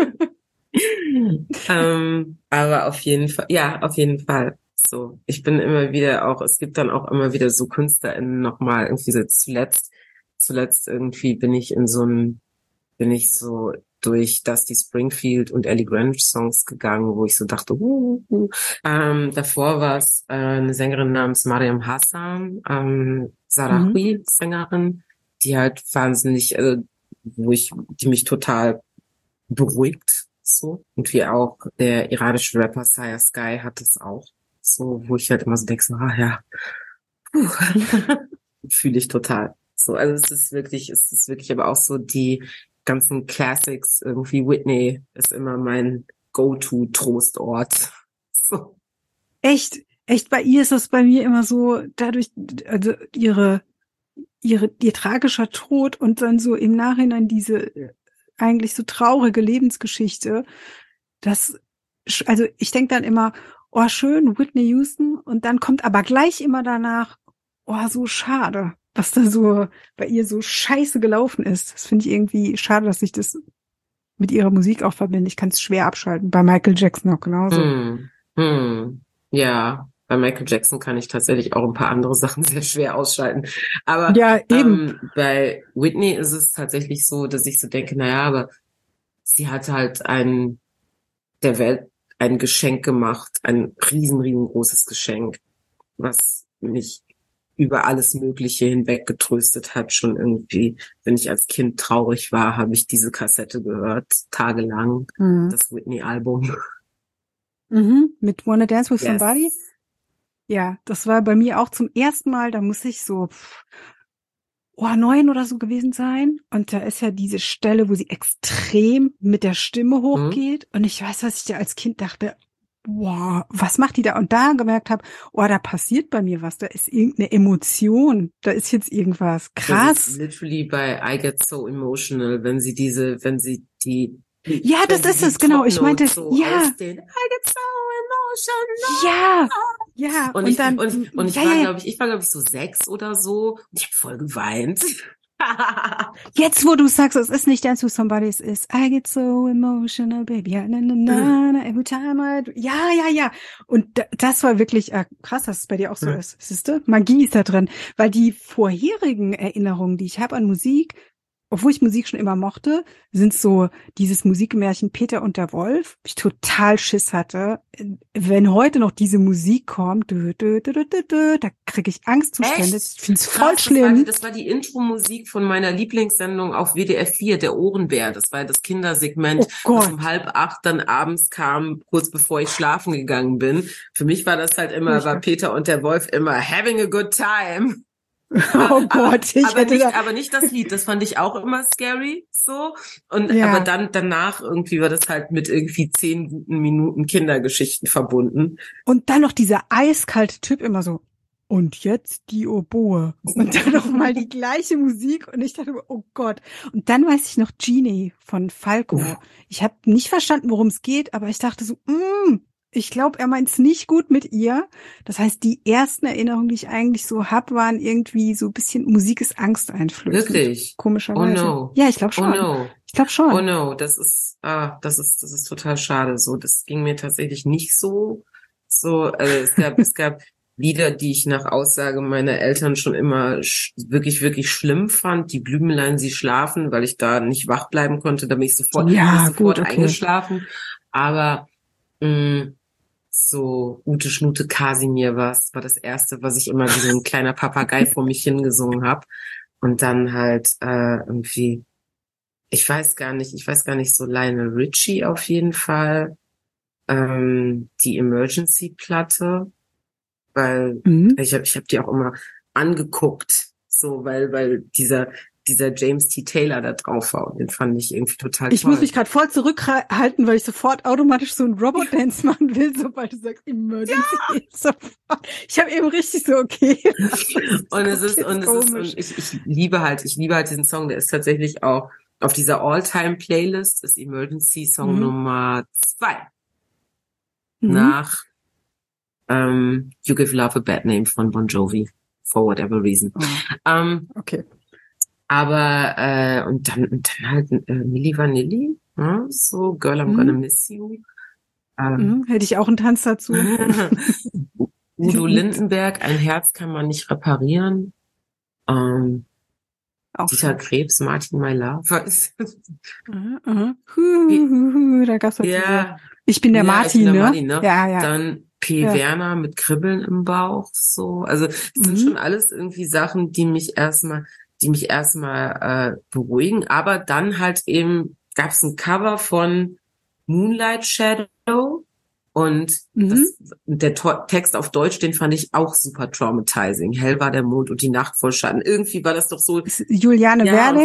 Aber auf jeden Fall. So, ich bin immer wieder auch, es gibt dann auch immer wieder so KünstlerInnen nochmal irgendwie so zuletzt irgendwie bin ich so durch Dusty Springfield und Ellie Grange Songs gegangen, wo ich so dachte, davor war es eine Sängerin namens Mariam Hassan, Sahrawi-Sängerin, die halt wahnsinnig, die mich total beruhigt, so. Und wie auch der iranische Rapper Saya Sky hat es auch, so, wo ich halt immer so denke, so, fühle ich total. So, also es ist wirklich aber auch so die ganzen Classics, irgendwie Whitney ist immer mein Go-to-Trostort. So. Echt, bei ihr ist das bei mir immer so, dadurch, also ihr tragischer Tod und dann so im Nachhinein diese eigentlich so traurige Lebensgeschichte, also ich denke dann immer, oh schön, Whitney Houston, und dann kommt aber gleich immer danach, oh so schade, was da so bei ihr so scheiße gelaufen ist. Das finde ich irgendwie schade, dass ich das mit ihrer Musik auch verbinde. Ich kann es schwer abschalten. Bei Michael Jackson auch genauso. Ja, bei Michael Jackson kann ich tatsächlich auch ein paar andere Sachen sehr schwer ausschalten. Aber Ja, eben. bei Whitney ist es tatsächlich so, dass ich so denke, naja, aber sie hat halt der Welt ein Geschenk gemacht, ein riesengroßes Geschenk, was mich über alles Mögliche hinweg getröstet hat. Schon irgendwie, wenn ich als Kind traurig war, habe ich diese Kassette gehört, tagelang, das Whitney-Album. Mit Wanna Dance with Yes. Somebody? Ja, das war bei mir auch zum ersten Mal, da muss ich so 9 oder so gewesen sein. Und da ist ja diese Stelle, wo sie extrem mit der Stimme hochgeht. Und ich weiß, was ich da als Kind dachte, wow, was macht die da? Und da gemerkt habe, da passiert bei mir was. Da ist irgendeine Emotion. Da ist jetzt irgendwas krass. Das ist literally bei I Get So Emotional, wenn sie die ja, das ist es, genau. Ich meinte, so ja. I Get So Emotional. Ja. Und ich war, glaube ich, so 6 oder so. Und ich habe voll geweint. Jetzt, wo du sagst, es ist nicht Dance with Somebody, es ist I Get So Emotional, Baby. Every time Ja. Und das war wirklich krass, dass es bei dir auch so ist. Siehst du? Magie ist da drin. Weil die vorherigen Erinnerungen, die ich habe an Musik, obwohl ich Musik schon immer mochte, sind so dieses Musikmärchen Peter und der Wolf, ich total Schiss hatte. Wenn heute noch diese Musik kommt, da kriege ich Angstzustände. Echt? Ich finde es voll schlimm. Das war die Intro-Musik von meiner Lieblingssendung auf WDR 4, der Ohrenbär. Das war das Kindersegment, was um 7:30 dann abends kam, kurz bevor ich schlafen gegangen bin. Für mich war das halt immer, war Peter und der Wolf immer having a good time. Oh Gott, aber nicht das Lied, das fand ich auch immer scary, so. Aber dann, danach irgendwie war das halt mit irgendwie 10 guten Minuten Kindergeschichten verbunden. Und dann noch dieser eiskalte Typ immer so, und jetzt die Oboe. Und dann noch mal die gleiche Musik und ich dachte, oh Gott. Und dann weiß ich noch Genie von Falco. Ich habe nicht verstanden, worum es geht, aber ich dachte so, ich glaube, er meint's nicht gut mit ihr. Das heißt, die ersten Erinnerungen, die ich eigentlich so hab, waren irgendwie so ein bisschen, Musik ist angsteinflößend. Wirklich? Komischerweise. Oh no. Ja, ich glaube schon. Oh no. Ich glaube schon. Oh no, das ist total schade. So, das ging mir tatsächlich nicht so. Es gab Lieder, die ich nach Aussage meiner Eltern schon immer wirklich schlimm fand. Die Blümelein, sie schlafen, weil ich da nicht wach bleiben konnte. Da bin ich sofort eingeschlafen. Aber so Ute Schnute Kasimir war das erste, was ich immer wie so ein kleiner Papagei vor mich hingesungen habe. Und dann halt irgendwie, ich weiß gar nicht, so Lionel Richie auf jeden Fall, die Emergency-Platte, weil ich hab die auch immer angeguckt, so weil dieser James T. Taylor da drauf war. Und den fand ich irgendwie total toll. Ich muss mich gerade voll zurückhalten, weil ich sofort automatisch so einen Robot-Dance machen will, sobald du sagst Emergency. Ja! Ich habe eben richtig so, okay. Ich liebe halt diesen Song. Der ist tatsächlich auch auf dieser All-Time-Playlist, ist Emergency Song Nummer 2. Nach You Give Love a Bad Name von Bon Jovi. for whatever reason. Okay. Aber und dann halt Milli Vanilli, ne? So Girl, I'm Gonna Miss You. Hätte ich auch einen Tanz dazu. Udo Lindenberg, ein Herz kann man nicht reparieren. Auch Dieter schön. Krebs, Martin My Love. Da gab's halt Ja, Ich bin der ja, Martin, ich bin der ne? Martin, ne? Ja. Dann P. Ja. Werner mit Kribbeln im Bauch, so. Also, das sind schon alles irgendwie Sachen, die mich erstmal beruhigen. Aber dann halt eben gab's ein Cover von Moonlight Shadow und der Text auf Deutsch, den fand ich auch super traumatizing. Hell war der Mond und die Nacht voll Schatten. Irgendwie war das doch so. Juliane Werding?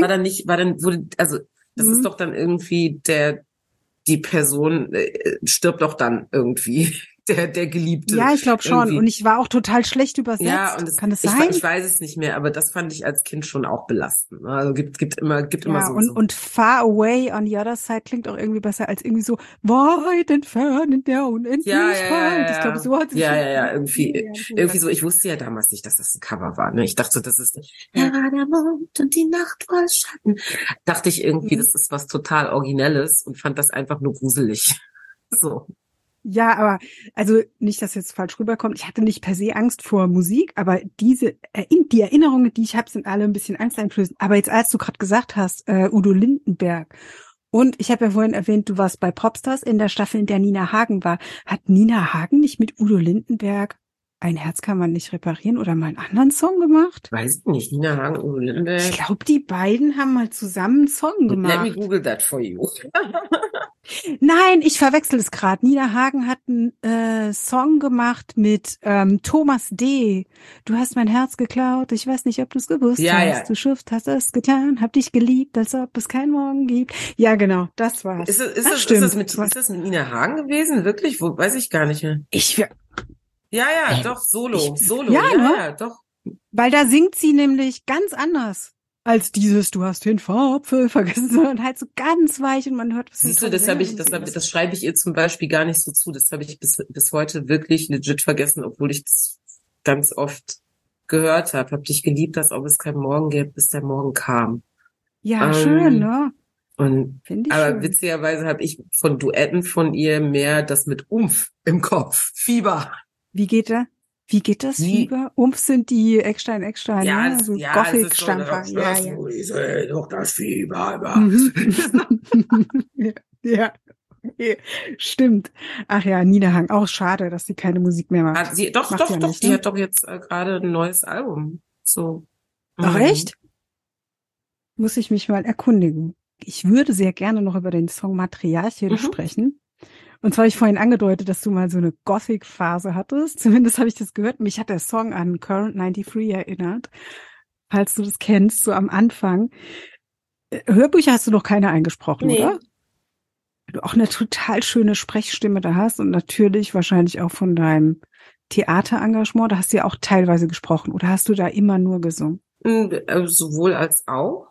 Das ist doch dann irgendwie die Person stirbt doch dann irgendwie, der Geliebte. Ja, ich glaube schon. Irgendwie. Und ich war auch total schlecht übersetzt. Ja, und kann das sein? Ich weiß es nicht mehr, aber das fand ich als Kind schon auch belastend. Also gibt immer so. Und Far Away on the Other Side klingt auch irgendwie besser als irgendwie so weit entfernt in der Unendlichkeit. Ich glaube, so hat sie irgendwie so. Ich wusste ja damals nicht, dass das ein Cover war. Ne? Ich dachte, das ist Herr war der Mond und die Nacht voll Schatten. Dachte ich irgendwie, das ist was total Originelles und fand das einfach nur gruselig. So. Ja, aber also nicht, dass jetzt falsch rüberkommt. Ich hatte nicht per se Angst vor Musik, aber die Erinnerungen, die ich habe, sind alle ein bisschen angsteinflößend. Aber jetzt, als du gerade gesagt hast, Udo Lindenberg, und ich habe ja vorhin erwähnt, du warst bei Popstars in der Staffel, in der Nina Hagen war. Hat Nina Hagen nicht mit Udo Lindenberg Ein Herz kann man nicht reparieren oder mal einen anderen Song gemacht? Weiß ich nicht. Nina Hagen, Udo Lindenberg. Ich glaube, die beiden haben mal zusammen einen Song gemacht. Let me Google that for you. Nein, ich verwechsel es gerade. Nina Hagen hat einen Song gemacht mit Thomas D. Du hast mein Herz geklaut, ich weiß nicht, ob du es gewusst hast. Ja. Du Schiff hast es getan, hab dich geliebt, als ob es keinen Morgen gibt. Ja, genau, das war's. Ist das mit Nina Hagen gewesen? Wirklich? Weiß ich gar nicht mehr. Ja, doch, Solo. Ja, doch. Weil da singt sie nämlich ganz anders als dieses, du hast den Farbfilm vergessen, sondern halt so ganz weich und man hört, was siehst du, das schreibe ich ihr zum Beispiel gar nicht so zu. Das habe ich bis heute wirklich legit vergessen, obwohl ich das ganz oft gehört habe. Hab dich geliebt, als ob es keinen Morgen gäbe, bis der Morgen kam. Ja, schön, ne? Aber schön. Witzigerweise habe ich von Duetten von ihr mehr das mit Umf im Kopf. Fieber. Wie geht das, Fieber? Umf sind die Eckstein, ja, ne? Also Gothic-Stampfer. So, doch das Fieber. Ja. Stimmt. Ach ja, Nina Hagen, auch schade, dass sie keine Musik mehr macht. Doch, die hat doch jetzt gerade ein neues Album. So. Ach, echt? Muss ich mich mal erkundigen. Ich würde sehr gerne noch über den Song Matriarchin sprechen. Und zwar habe ich vorhin angedeutet, dass du mal so eine Gothic-Phase hattest. Zumindest habe ich das gehört. Mich hat der Song an Current 93 erinnert. Falls du das kennst, so am Anfang. Hörbücher hast du noch keine eingesprochen, oder? Du auch eine total schöne Sprechstimme da hast und natürlich wahrscheinlich auch von deinem Theaterengagement. Da hast du ja auch teilweise gesprochen. Oder hast du da immer nur gesungen? Sowohl als auch.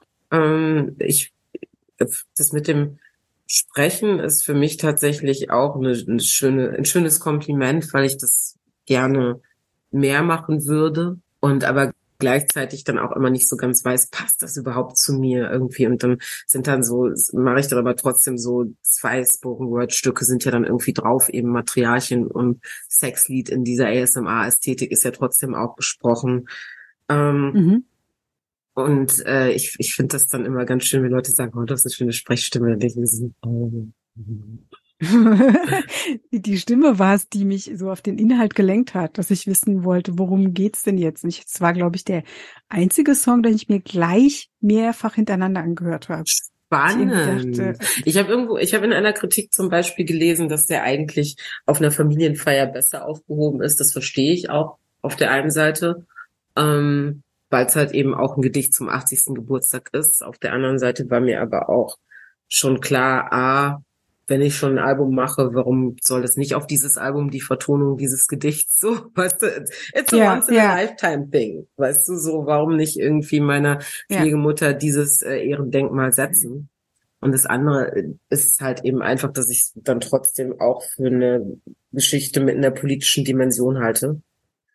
Das mit dem Sprechen ist für mich tatsächlich auch ein schönes Kompliment, weil ich das gerne mehr machen würde und aber gleichzeitig dann auch immer nicht so ganz weiß, passt das überhaupt zu mir irgendwie, und dann mache ich dann aber trotzdem so 2 Spoken-Word-Stücke sind ja dann irgendwie drauf, eben Matriarchin und Sexlied in dieser ASMR-Ästhetik ist ja trotzdem auch gesprochen. Und ich finde das dann immer ganz schön, wenn Leute sagen, oh, das ist eine schöne Sprechstimme. Die Stimme war es, die mich so auf den Inhalt gelenkt hat, dass ich wissen wollte, worum geht's denn jetzt? Und es war, glaube ich, der einzige Song, den ich mir gleich mehrfach hintereinander angehört habe. Spannend. Ich habe in einer Kritik zum Beispiel gelesen, dass der eigentlich auf einer Familienfeier besser aufgehoben ist. Das verstehe ich auch auf der einen Seite. Weil es halt eben auch ein Gedicht zum 80. Geburtstag ist. Auf der anderen Seite war mir aber auch schon klar, wenn ich schon ein Album mache, warum soll das nicht auf dieses Album die Vertonung dieses Gedichts so, weißt du, it's a once in a lifetime thing, weißt du, so, warum nicht irgendwie meiner Pflegemutter dieses Ehrendenkmal setzen? Und das andere ist halt eben einfach, dass ich es dann trotzdem auch für eine Geschichte mit einer politischen Dimension halte.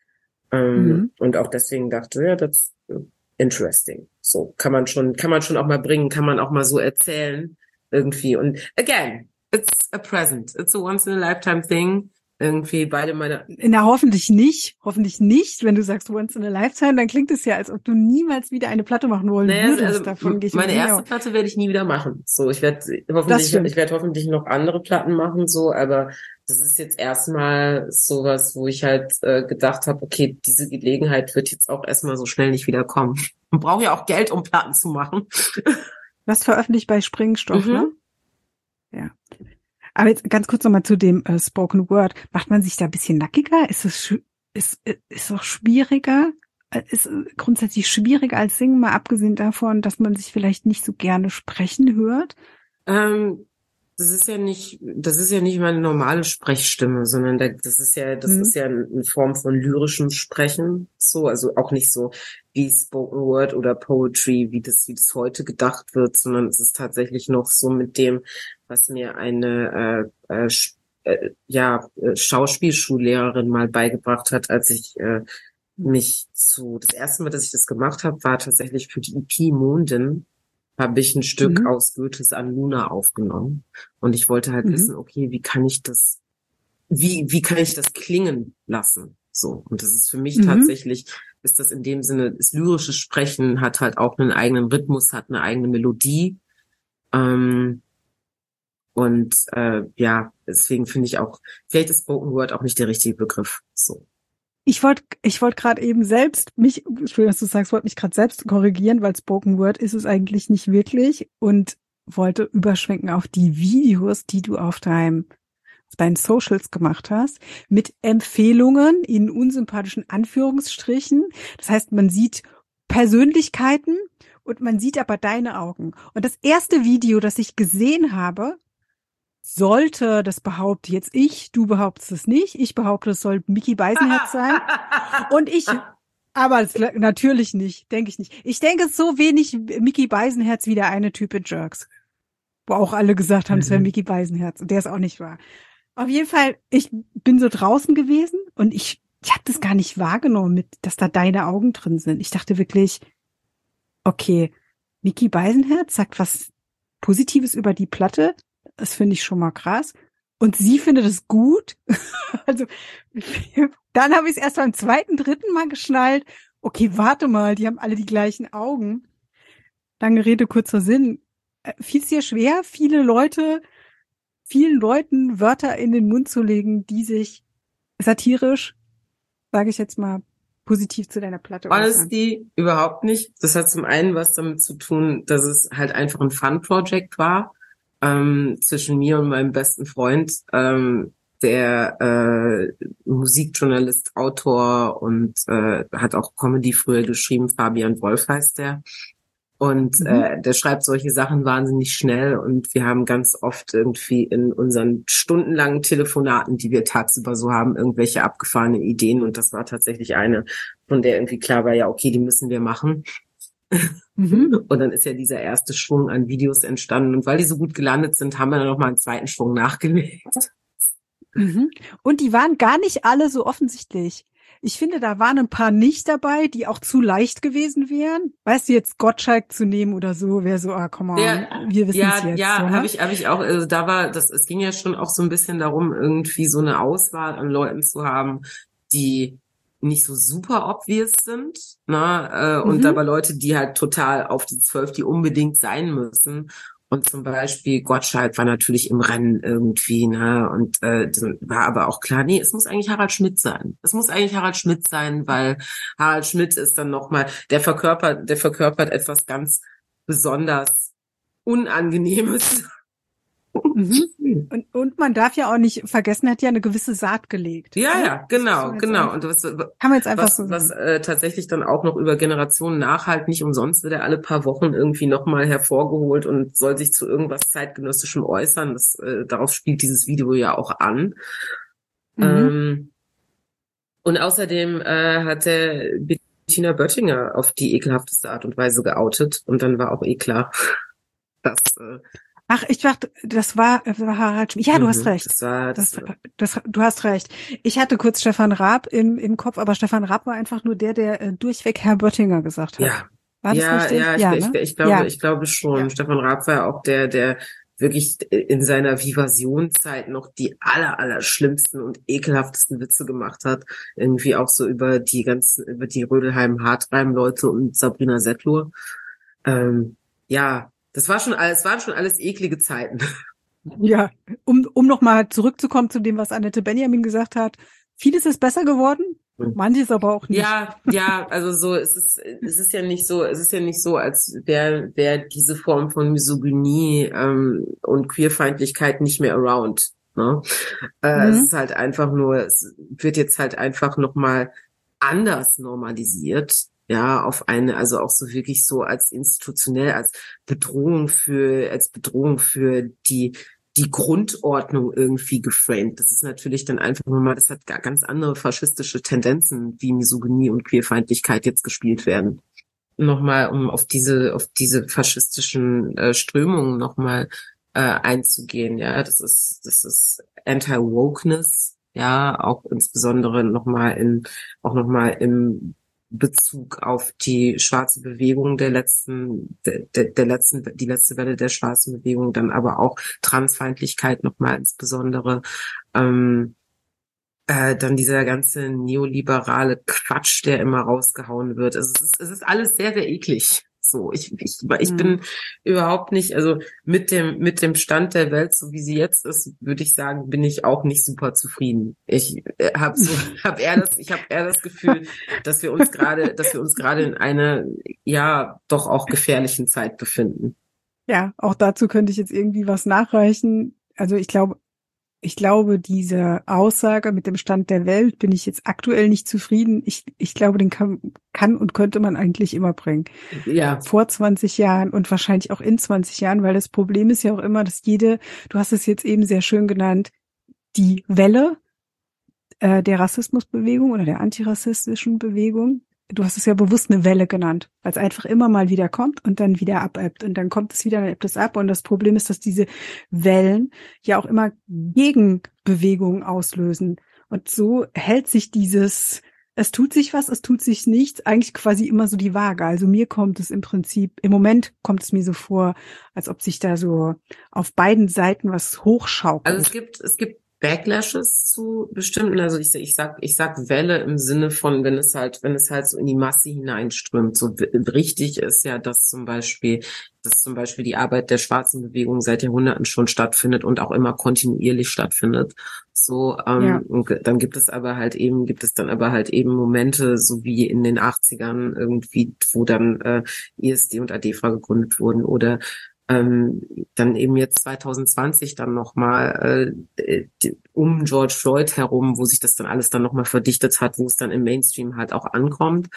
Mhm. Und auch deswegen dachte, ja, that's interesting. So kann man schon auch mal bringen, kann man auch mal so erzählen irgendwie. Und again, it's a present. It's a once in a lifetime thing. Irgendwie beide meine. Na, hoffentlich nicht. Hoffentlich nicht. Wenn du sagst once in a lifetime, dann klingt es ja, als ob du niemals wieder eine Platte machen wollen Naja, würdest. also Davon gehe ich meine übrigens nicht erste aus. Platte werde ich nie wieder machen. So, Das ich stimmt. werde hoffentlich noch andere Platten machen, so, aber das ist jetzt erstmal sowas, wo ich halt gedacht habe, okay, diese Gelegenheit wird jetzt auch erstmal so schnell nicht wieder kommen. Man braucht ja auch Geld, um Platten zu machen. Was veröffentlicht bei Springstoff, ne? Mhm. Ja. Aber jetzt ganz kurz nochmal zu dem Spoken Word. Macht man sich da ein bisschen nackiger? Ist doch schwieriger? Ist grundsätzlich schwieriger als Singen, mal abgesehen davon, dass man sich vielleicht nicht so gerne sprechen hört? Ähm, das ist ja nicht meine normale Sprechstimme, sondern das Hm. ist ja eine Form von lyrischem Sprechen, so, also auch nicht so wie Spoken Word oder Poetry, wie das heute gedacht wird, sondern es ist tatsächlich noch so mit dem, was mir eine Schauspielschullehrerin mal beigebracht hat, als ich das erste Mal, dass ich das gemacht habe, war tatsächlich für die EP Mondin, habe ich ein Stück Mhm. aus Goethes An Luna aufgenommen. Und ich wollte halt Mhm. wissen, okay, wie kann ich das klingen lassen? So. Und das ist für mich Mhm. tatsächlich, ist das in dem Sinne, das lyrische Sprechen hat halt auch einen eigenen Rhythmus, hat eine eigene Melodie. Ähm, deswegen finde ich auch, vielleicht ist Spoken Word auch nicht der richtige Begriff. So. Ich wollte gerade eben selbst Entschuldigung, dass du sagst, wollte mich gerade selbst korrigieren, weil Spoken Word ist es eigentlich nicht wirklich und wollte überschwenken auf die Videos, die du auf deinen Socials gemacht hast, mit Empfehlungen in unsympathischen Anführungsstrichen. Das heißt, man sieht Persönlichkeiten und man sieht aber deine Augen. Und das erste Video, das ich gesehen habe, sollte, das behaupte jetzt ich, du behauptest es nicht, ich behaupte, es soll Mickey Beisenherz sein. Und aber natürlich nicht, denke ich nicht. Ich denke es so wenig Mickey Beisenherz wie der eine Typ in Jerks, wo auch alle gesagt haben, es wäre Mickey Beisenherz. Und der ist auch nicht wahr. Auf jeden Fall, ich bin so draußen gewesen und ich habe das gar nicht wahrgenommen, dass da deine Augen drin sind. Ich dachte wirklich, okay, Mickey Beisenherz sagt was Positives über die Platte. Das finde ich schon mal krass. Und sie findet es gut. Also dann habe ich es erst beim zweiten, dritten Mal geschnallt. Okay, warte mal, die haben alle die gleichen Augen. Lange Rede, kurzer Sinn. Fiel es dir schwer, vielen Leuten Wörter in den Mund zu legen, die sich satirisch, sage ich jetzt mal, positiv zu deiner Platte äußern? Honesty überhaupt nicht. Das hat zum einen was damit zu tun, dass es halt einfach ein Fun-Project war, zwischen mir und meinem besten Freund, der Musikjournalist, Autor und hat auch Comedy früher geschrieben. Fabian Wolf heißt der. Und Mhm. der schreibt solche Sachen wahnsinnig schnell und wir haben ganz oft irgendwie in unseren stundenlangen Telefonaten, die wir tagsüber so haben, irgendwelche abgefahrene Ideen und das war tatsächlich eine, von der irgendwie klar war, ja, okay, die müssen wir machen. Mhm. Und dann ist ja dieser erste Schwung an Videos entstanden und weil die so gut gelandet sind, haben wir dann noch mal einen zweiten Schwung nachgelegt. Mhm. Und die waren gar nicht alle so offensichtlich. Ich finde, da waren ein paar nicht dabei, die auch zu leicht gewesen wären. Weißt du, jetzt Gottschalk zu nehmen oder so, wäre so, come on, wir wissen es jetzt, so, Habe ne? ich, auch, also es ging ja schon auch so ein bisschen darum, irgendwie so eine Auswahl an Leuten zu haben, die nicht so super obvious sind, ne, und Mhm. aber Leute, die halt total auf die 12, die unbedingt sein müssen. Und zum Beispiel Gottschalk war natürlich im Rennen irgendwie, ne, und dann war aber auch klar, nee, es muss eigentlich Harald Schmidt sein. Es muss eigentlich Harald Schmidt sein, weil Harald Schmidt ist dann nochmal, der verkörpert etwas ganz besonders Unangenehmes. Mhm. Und man darf ja auch nicht vergessen, er hat ja eine gewisse Saat gelegt, Ja, ne? ja, Das muss man jetzt genau. einfach, Und kann man jetzt einfach so was sagen. tatsächlich dann auch noch über Generationen nachhallt, nicht umsonst wird er alle paar Wochen irgendwie nochmal hervorgeholt und soll sich zu irgendwas Zeitgenössischem äußern. Darauf spielt dieses Video ja auch an. Mhm. Ähm, und außerdem hat er Bettina Böttinger auf die ekelhafteste Art und Weise geoutet und dann war auch eh klar, dass Ach, ich dachte, das war Harald Schmidt. Ja, du hast recht. Du hast recht. Ich hatte kurz Stefan Raab im Kopf, aber Stefan Raab war einfach nur der durchweg Herr Böttinger gesagt hat. Ja, War das ja, richtig? ja, Ja, ne? Ja, ich glaube schon. ja. Stefan Raab war ja auch der wirklich in seiner Vivasionszeit noch die allerschlimmsten und ekelhaftesten Witze gemacht hat. Irgendwie auch so über die Rödelheim-Hartreim-Leute und Sabrina Settler. Ja, waren schon alles eklige Zeiten. Ja, um nochmal zurückzukommen zu dem, was Annette Benjamin gesagt hat. Vieles ist besser geworden, manches aber auch nicht. Ja, also so, es ist ja nicht so, als wäre diese Form von Misogynie, und Queerfeindlichkeit nicht mehr around, ne? Es ist halt einfach nur, es wird jetzt halt einfach nochmal anders normalisiert, ja, also auch so wirklich so als institutionell, als Bedrohung für die Grundordnung irgendwie geframed. Das ist natürlich dann einfach nochmal, das hat gar ganz andere faschistische Tendenzen, wie Misogynie und Queerfeindlichkeit jetzt gespielt werden. Nochmal, um auf diese faschistischen Strömungen nochmal einzugehen, ja, das ist Anti-Wokeness, ja, auch insbesondere auch nochmal im Bezug auf die schwarze Bewegung die letzte Welle der schwarzen Bewegung, dann aber auch Transfeindlichkeit nochmal insbesondere, dann dieser ganze neoliberale Quatsch, der immer rausgehauen wird. Es ist alles sehr, sehr eklig. So, ich bin überhaupt nicht, also mit dem Stand der Welt, so wie sie jetzt ist, würde ich sagen, bin ich auch nicht super zufrieden. Ich habe eher das Gefühl, dass wir uns gerade in einer, ja, doch auch gefährlichen Zeit befinden. Ja, auch dazu könnte ich jetzt irgendwie was nachreichen. Also ich glaube, diese Aussage mit dem Stand der Welt bin ich jetzt aktuell nicht zufrieden. Ich glaube, den kann und könnte man eigentlich immer bringen. Ja. Vor 20 Jahren und wahrscheinlich auch in 20 Jahren, weil das Problem ist ja auch immer, dass du hast es jetzt eben sehr schön genannt, die Welle der Rassismusbewegung oder der antirassistischen Bewegung, du hast es ja bewusst eine Welle genannt, weil es einfach immer mal wieder kommt und dann wieder abebbt und dann kommt es wieder, dann ebbt es ab und das Problem ist, dass diese Wellen ja auch immer Gegenbewegungen auslösen und so hält sich es tut sich was, es tut sich nichts, eigentlich quasi immer so die Waage. Also mir kommt es im Moment kommt es mir so vor, als ob sich da so auf beiden Seiten was hochschaukelt. Also es gibt Backlashes zu bestimmten, also ich sag Welle im Sinne von, wenn es halt so in die Masse hineinströmt. So richtig ist ja, dass zum Beispiel die Arbeit der schwarzen Bewegung seit Jahrhunderten schon stattfindet und auch immer kontinuierlich stattfindet. So, und dann gibt es dann aber halt eben Momente, so wie in den 80ern irgendwie, wo dann ISD und ADEFRA gegründet wurden oder dann eben jetzt 2020 dann nochmal um George Floyd herum, wo sich das dann alles dann nochmal verdichtet hat, wo es dann im Mainstream halt auch ankommt,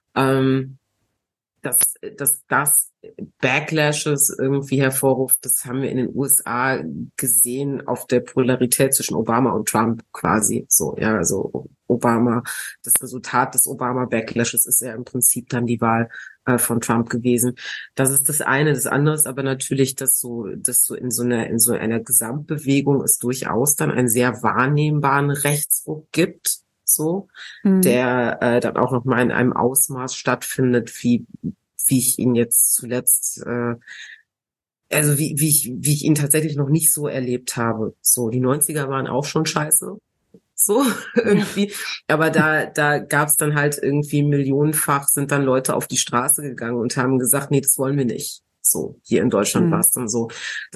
dass das Backlashes irgendwie hervorruft, das haben wir in den USA gesehen auf der Polarität zwischen Obama und Trump quasi so, ja, also das Resultat des Obama-Backlashes ist ja im Prinzip dann die Wahl von Trump gewesen. Das ist das eine. Das andere ist aber natürlich, dass so in so einer Gesamtbewegung es durchaus dann einen sehr wahrnehmbaren Rechtsruck gibt, so, der dann auch noch mal in einem Ausmaß stattfindet, wie ich ihn jetzt zuletzt, also wie ich ihn tatsächlich noch nicht so erlebt habe. So, die 90er waren auch schon scheiße. So, irgendwie. Aber da gab's dann halt irgendwie millionenfach sind dann Leute auf die Straße gegangen und haben gesagt, nee, das wollen wir nicht. So, hier in Deutschland war es dann so.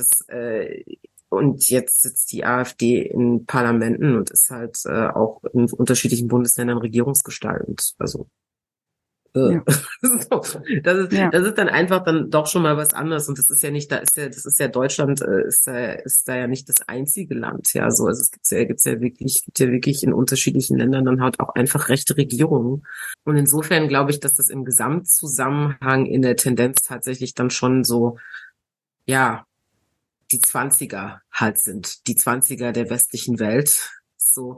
Und jetzt sitzt die AfD in Parlamenten und ist halt auch in unterschiedlichen Bundesländern regierungsgestaltend. Also Ja. das ist dann einfach dann doch schon mal was anderes und das ist ja nicht, das ist ja Deutschland, ist da ja nicht das einzige Land, ja, so, also es gibt ja wirklich in unterschiedlichen Ländern dann halt auch einfach rechte Regierungen und insofern glaube ich, dass das im Gesamtzusammenhang in der Tendenz tatsächlich dann schon so, ja, die Zwanziger halt sind, die Zwanziger der westlichen Welt, so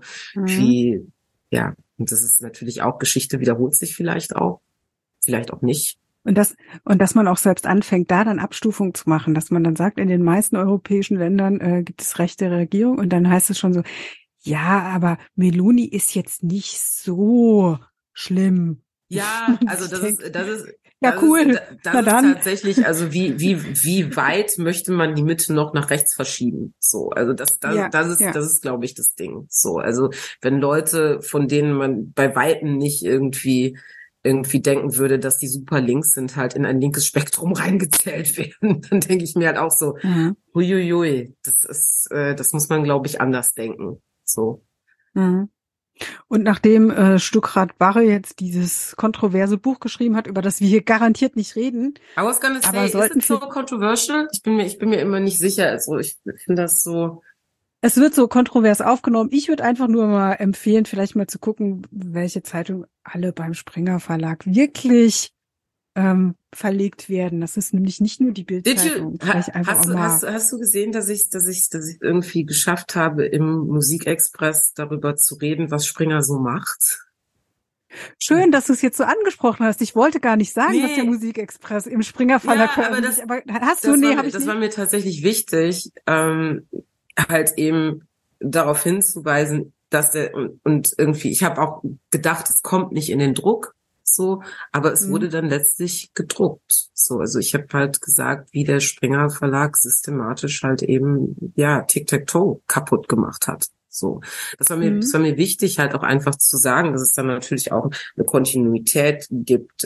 ja, und das ist natürlich auch, Geschichte wiederholt sich vielleicht auch nicht. Und dass man auch selbst anfängt, da dann Abstufung zu machen, dass man dann sagt, in den meisten europäischen Ländern gibt es rechte Regierung und dann heißt es schon so, ja, aber Meloni ist jetzt nicht so schlimm. Ja, Und also ich denke, das ist, ja, cool. das Na ist dann. tatsächlich, also wie weit möchte man die Mitte noch nach rechts verschieben? So, also Ja, ja. das ist, glaube ich, das Ding. So, also wenn Leute, von denen man bei Weitem nicht irgendwie denken würde, dass die super links sind, halt in ein linkes Spektrum reingezählt werden, dann denke ich mir halt auch so, Mhm. huiuiui, das muss man, glaube ich, anders denken. So. Mhm. Und nachdem Stuckrad Barre jetzt dieses kontroverse Buch geschrieben hat, über das wir hier garantiert nicht reden, I was gonna aber say, is sollten it so wir, controversial? Ich bin mir immer nicht sicher. Also ich finde das so. es wird so kontrovers aufgenommen. Ich würde einfach nur mal empfehlen, vielleicht mal zu gucken, welche Zeitung alle beim Springer Verlag wirklich verlegt werden. Das ist nämlich nicht nur die Bild-Zeitung. Vielleicht einfach auch mal. Hast du gesehen, dass ich irgendwie geschafft habe, im Musikexpress darüber zu reden, was Springer so macht? Schön, dass du es jetzt so angesprochen hast. Ich wollte gar nicht sagen, dass der Nee, Musikexpress im Springer Verlag ja, aber veröffentlicht. Aber hast du? Nee, habe ich das war nicht. mir tatsächlich wichtig, halt eben darauf hinzuweisen, dass und irgendwie, ich habe auch gedacht, es kommt nicht in den Druck, so, aber es Hm. wurde dann letztlich gedruckt. So, also ich habe halt gesagt, wie der Springer Verlag systematisch halt eben, ja, Tic-Tac-Toe kaputt gemacht hat. So, das Hm. war mir wichtig, halt auch einfach zu sagen, dass es dann natürlich auch eine Kontinuität gibt,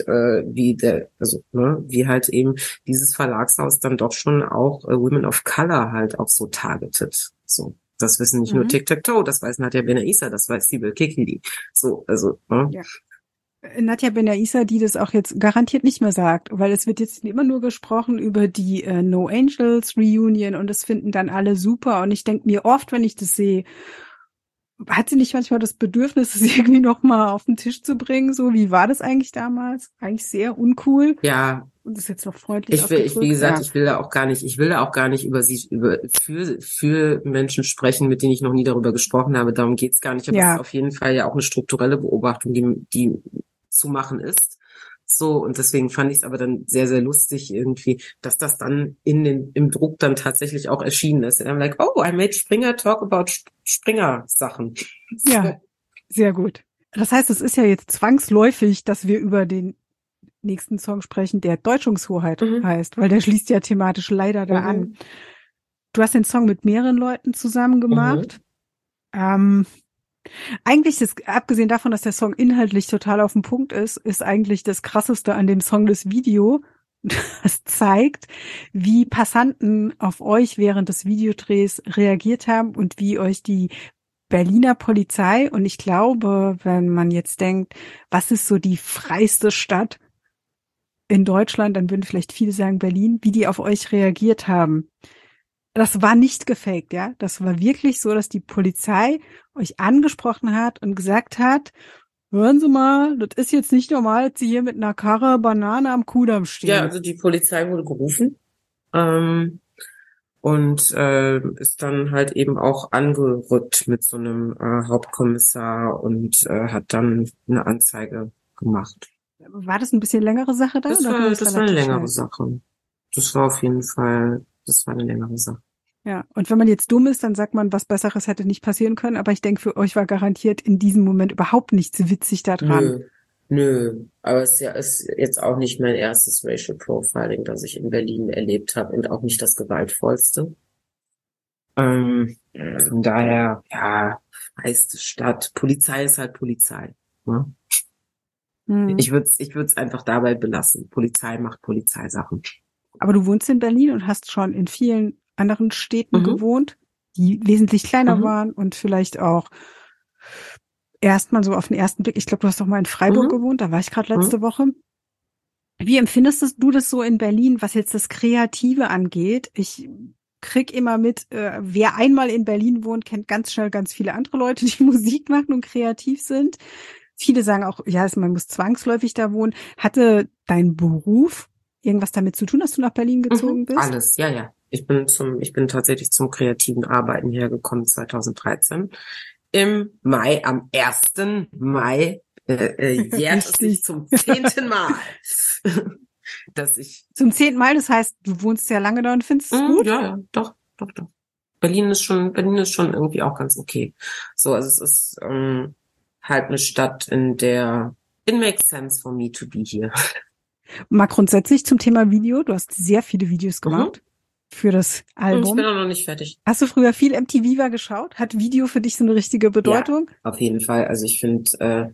wie halt eben dieses Verlagshaus dann doch schon auch Women of Color halt auch so targetet. So. Das wissen nicht nur Mhm. Tic-Tac-Toe, das weiß Nadja Benaissa, das weiß Sibel Kekili. So, also, ne? Ja. Nadja Benaissa, die das auch jetzt garantiert nicht mehr sagt, weil es wird jetzt immer nur gesprochen über die No Angels Reunion und das finden dann alle super und ich denke mir oft, wenn ich das sehe, hat sie nicht manchmal das Bedürfnis, es irgendwie noch mal auf den Tisch zu bringen? So, wie war das eigentlich damals? Eigentlich sehr uncool. Ja, Und das ist jetzt noch freundlich wie ausgedrückt, gesagt, ja. ich will da auch gar nicht für Menschen sprechen, mit denen ich noch nie darüber gesprochen habe. Darum geht's gar nicht. Aber es ist Ja, auf jeden Fall ja auch eine strukturelle Beobachtung, die zu machen ist. So, und deswegen fand ich es aber dann sehr, sehr lustig irgendwie, dass das dann im Druck dann tatsächlich auch erschienen ist. Und I'm like, oh, I made Springer talk about Springer Sachen. ja, So. sehr gut. Das heißt, es ist ja jetzt zwangsläufig, dass wir über den nächsten Song sprechen, der Deutungshoheit Mhm, heißt, weil der schließt ja thematisch leider da an. mhm, Du hast den Song mit mehreren Leuten zusammen mhm. gemacht. Ähm, eigentlich abgesehen davon, dass der Song inhaltlich total auf den Punkt ist eigentlich das Krasseste an dem Song das Video. Das zeigt, wie Passanten auf euch während des Videodrehs reagiert haben und wie euch die Berliner Polizei, und ich glaube, wenn man jetzt denkt, was ist so die freiste Stadt in Deutschland, dann würden vielleicht viele sagen Berlin, wie die auf euch reagiert haben. Das war nicht gefaked, ja. Das war wirklich so, dass die Polizei euch angesprochen hat und gesagt hat, hören Sie mal, das ist jetzt nicht normal, dass Sie hier mit einer Karre Banane am Kudamm Ja, stehen. also die Polizei wurde gerufen. Und ist dann halt eben auch angerückt mit so einem Hauptkommissar und hat dann eine Anzeige gemacht. War das ein bisschen längere Sache da oder ging es Das war eine relativ längere schnell? Sache. Das war auf jeden Fall, das war eine längere Sache. Ja, und wenn man jetzt dumm ist, dann sagt man, was Besseres hätte nicht passieren können. Aber ich denke, für euch war garantiert in diesem Moment überhaupt nichts witzig daran. Nö, nö. Aber ist jetzt auch nicht mein erstes Racial Profiling, das ich in Berlin erlebt habe und auch nicht das gewaltvollste. Von daher, ja, meiste Stadt. Polizei ist halt Polizei. Ne? Hm. Ich würd's einfach dabei belassen. Polizei macht Polizeisachen. Aber du wohnst in Berlin und hast schon in vielen anderen Städten Mhm, gewohnt, die wesentlich kleiner mhm, waren und vielleicht auch erstmal so auf den ersten Blick. Ich glaube, du hast doch mal in Freiburg mhm, gewohnt, da war ich gerade mhm. letzte Woche. Wie empfindest du das so in Berlin, was jetzt das Kreative angeht? Ich krieg immer mit, wer einmal in Berlin wohnt, kennt ganz schnell ganz viele andere Leute, die Musik machen und kreativ sind. Viele sagen auch, ja, man muss zwangsläufig da wohnen. Hatte dein Beruf irgendwas damit zu tun, dass du nach Berlin Mhm, gezogen bist? alles, ja, ja. Ich bin tatsächlich zum kreativen Arbeiten hergekommen 2013. Im Mai, am 1. Mai, jährt es sich Richtig. zum 10. Mal. dass ich Zum 10. Mal, das heißt, du wohnst ja lange da und findest es gut? ja, doch. Berlin ist schon irgendwie auch ganz okay. So, also es ist halt eine Stadt, in der it makes sense for me to be here. Mal grundsätzlich zum Thema Video. Du hast sehr viele Videos gemacht für das Ich Album. bin auch noch nicht fertig. Hast du früher viel MTV geschaut? Hat Video für dich so eine richtige Bedeutung? Ja, auf jeden Fall. Also ich finde,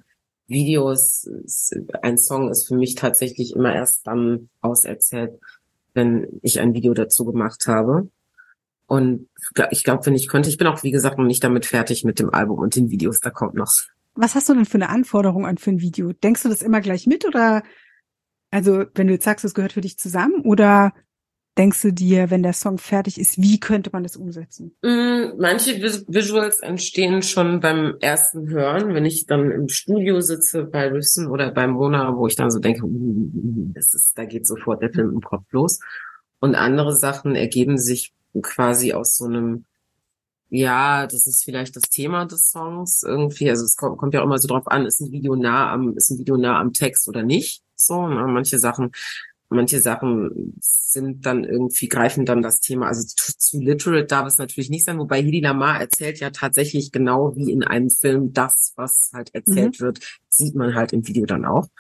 ein Song ist für mich tatsächlich immer erst dann auserzählt, wenn ich ein Video dazu gemacht habe. Und ich glaube, wenn ich könnte, ich bin auch, wie gesagt, noch nicht damit fertig mit dem Album und den Videos, da kommt noch. Was hast du denn für eine Anforderung an für ein Video? Denkst du das immer gleich mit oder, also wenn du jetzt sagst, es gehört für dich zusammen, oder denkst du dir, wenn der Song fertig ist, wie könnte man das umsetzen? Manche Visuals entstehen schon beim ersten Hören, wenn ich dann im Studio sitze bei Listen oder bei Mona, wo ich dann so denke, da geht sofort der Film im Kopf los. Und andere Sachen ergeben sich quasi aus so einem, ja, das ist vielleicht das Thema des Songs irgendwie. Also es kommt ja auch immer so drauf an, ist ein Video nah am Text oder nicht? So, ne? Manche Sachen sind dann irgendwie, greifen dann das Thema, also zu literate darf es natürlich nicht sein, wobei Hedy Lamarr erzählt ja tatsächlich genau wie in einem Film das, was halt erzählt wird, sieht man halt im Video dann auch.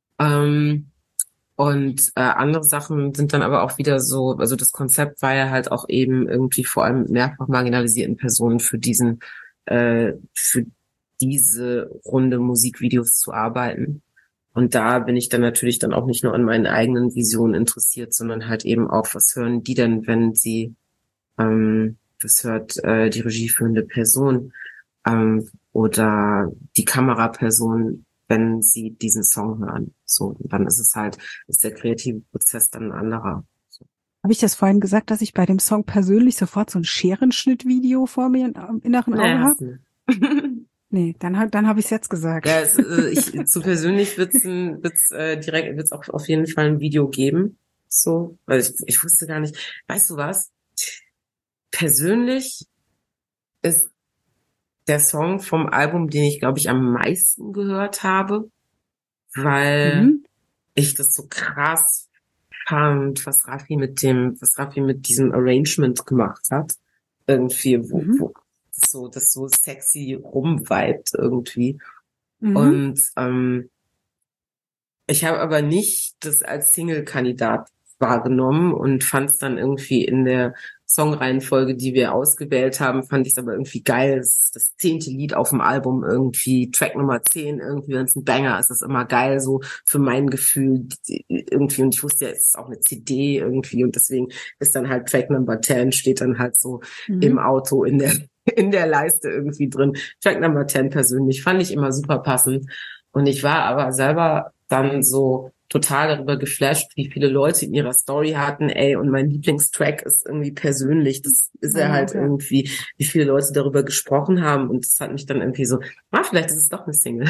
Und andere Sachen sind dann aber auch wieder so, also das Konzept war ja halt auch eben irgendwie vor allem mehrfach marginalisierten Personen für diese Runde Musikvideos zu arbeiten. Und da bin ich dann natürlich dann auch nicht nur an meinen eigenen Visionen interessiert, sondern halt eben auch, was hören die denn, wenn sie, was hört die regieführende Person oder die Kameraperson, wenn sie diesen Song hören. So, und dann ist der kreative Prozess dann ein anderer. So. Habe ich das vorhin gesagt, dass ich bei dem Song persönlich sofort so ein Scherenschnittvideo vor mir im inneren Auge habe? Nee, dann habe ich es jetzt gesagt. Ja, zu persönlich wird's auch auf jeden Fall ein Video geben. So, weil ich wusste gar nicht. Weißt du was? Persönlich ist der Song vom Album, den ich, glaube ich, am meisten gehört habe, weil ich das so krass fand, was Raffi mit diesem Arrangement gemacht hat. Irgendwie, wo das so sexy rumvibet irgendwie. Und ich habe aber nicht das als Single-Kandidat wahrgenommen und fand es dann irgendwie in der Songreihenfolge, die wir ausgewählt haben, fand ich es aber irgendwie geil. Das 10. Lied auf dem Album irgendwie, Track Nummer 10, irgendwie, wenn es ein Banger ist, ist immer geil, so für mein Gefühl irgendwie. Und ich wusste ja, es ist auch eine CD irgendwie und deswegen ist dann halt Track Number 10, steht dann halt so im Auto in der Leiste irgendwie drin. Track Number 10 persönlich fand ich immer super passend. Und ich war aber selber dann so total darüber geflasht, wie viele Leute in ihrer Story hatten, ey, und mein Lieblingstrack ist irgendwie persönlich. Das ist ja halt irgendwie, wie viele Leute darüber gesprochen haben. Und das hat mich dann irgendwie so, vielleicht ist es doch eine Single.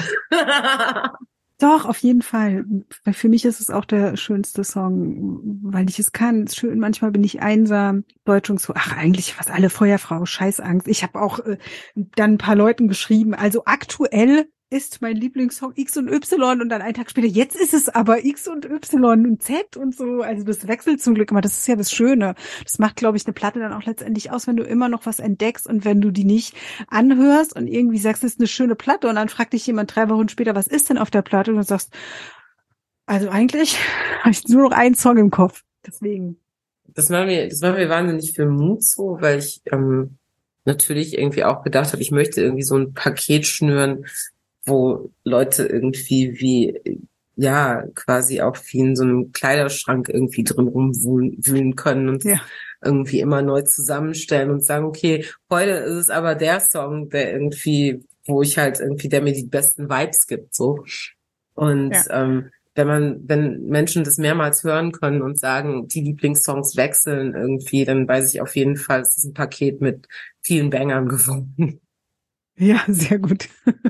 Doch, auf jeden Fall. Weil für mich ist es auch der schönste Song, weil ich es kann. Es ist schön, manchmal bin ich einsam. Deutung so, ach, eigentlich fast alle Feuerfrau, Scheißangst. Ich habe auch dann ein paar Leuten geschrieben, also aktuell ist mein Lieblingssong X und Y und dann einen Tag später, jetzt ist es aber X und Y und Z und so. Also das wechselt zum Glück immer. Das ist ja das Schöne. Das macht, glaube ich, eine Platte dann auch letztendlich aus, wenn du immer noch was entdeckst und wenn du die nicht anhörst und irgendwie sagst, es ist eine schöne Platte und dann fragt dich jemand 3 Wochen später, was ist denn auf der Platte? Und du sagst, also eigentlich habe ich nur noch einen Song im Kopf. Deswegen. Das war mir wahnsinnig viel Mut so, weil ich natürlich irgendwie auch gedacht habe, ich möchte irgendwie so ein Paket schnüren, wo Leute irgendwie quasi auch wie in so einem Kleiderschrank irgendwie drin rumwühlen können und irgendwie immer neu zusammenstellen und sagen, okay, heute ist es aber der Song, der irgendwie, der mir die besten Vibes gibt, so. Und wenn Menschen das mehrmals hören können und sagen, die Lieblingssongs wechseln irgendwie, dann weiß ich auf jeden Fall, es ist ein Paket mit vielen Bangern geworden. Ja, sehr gut.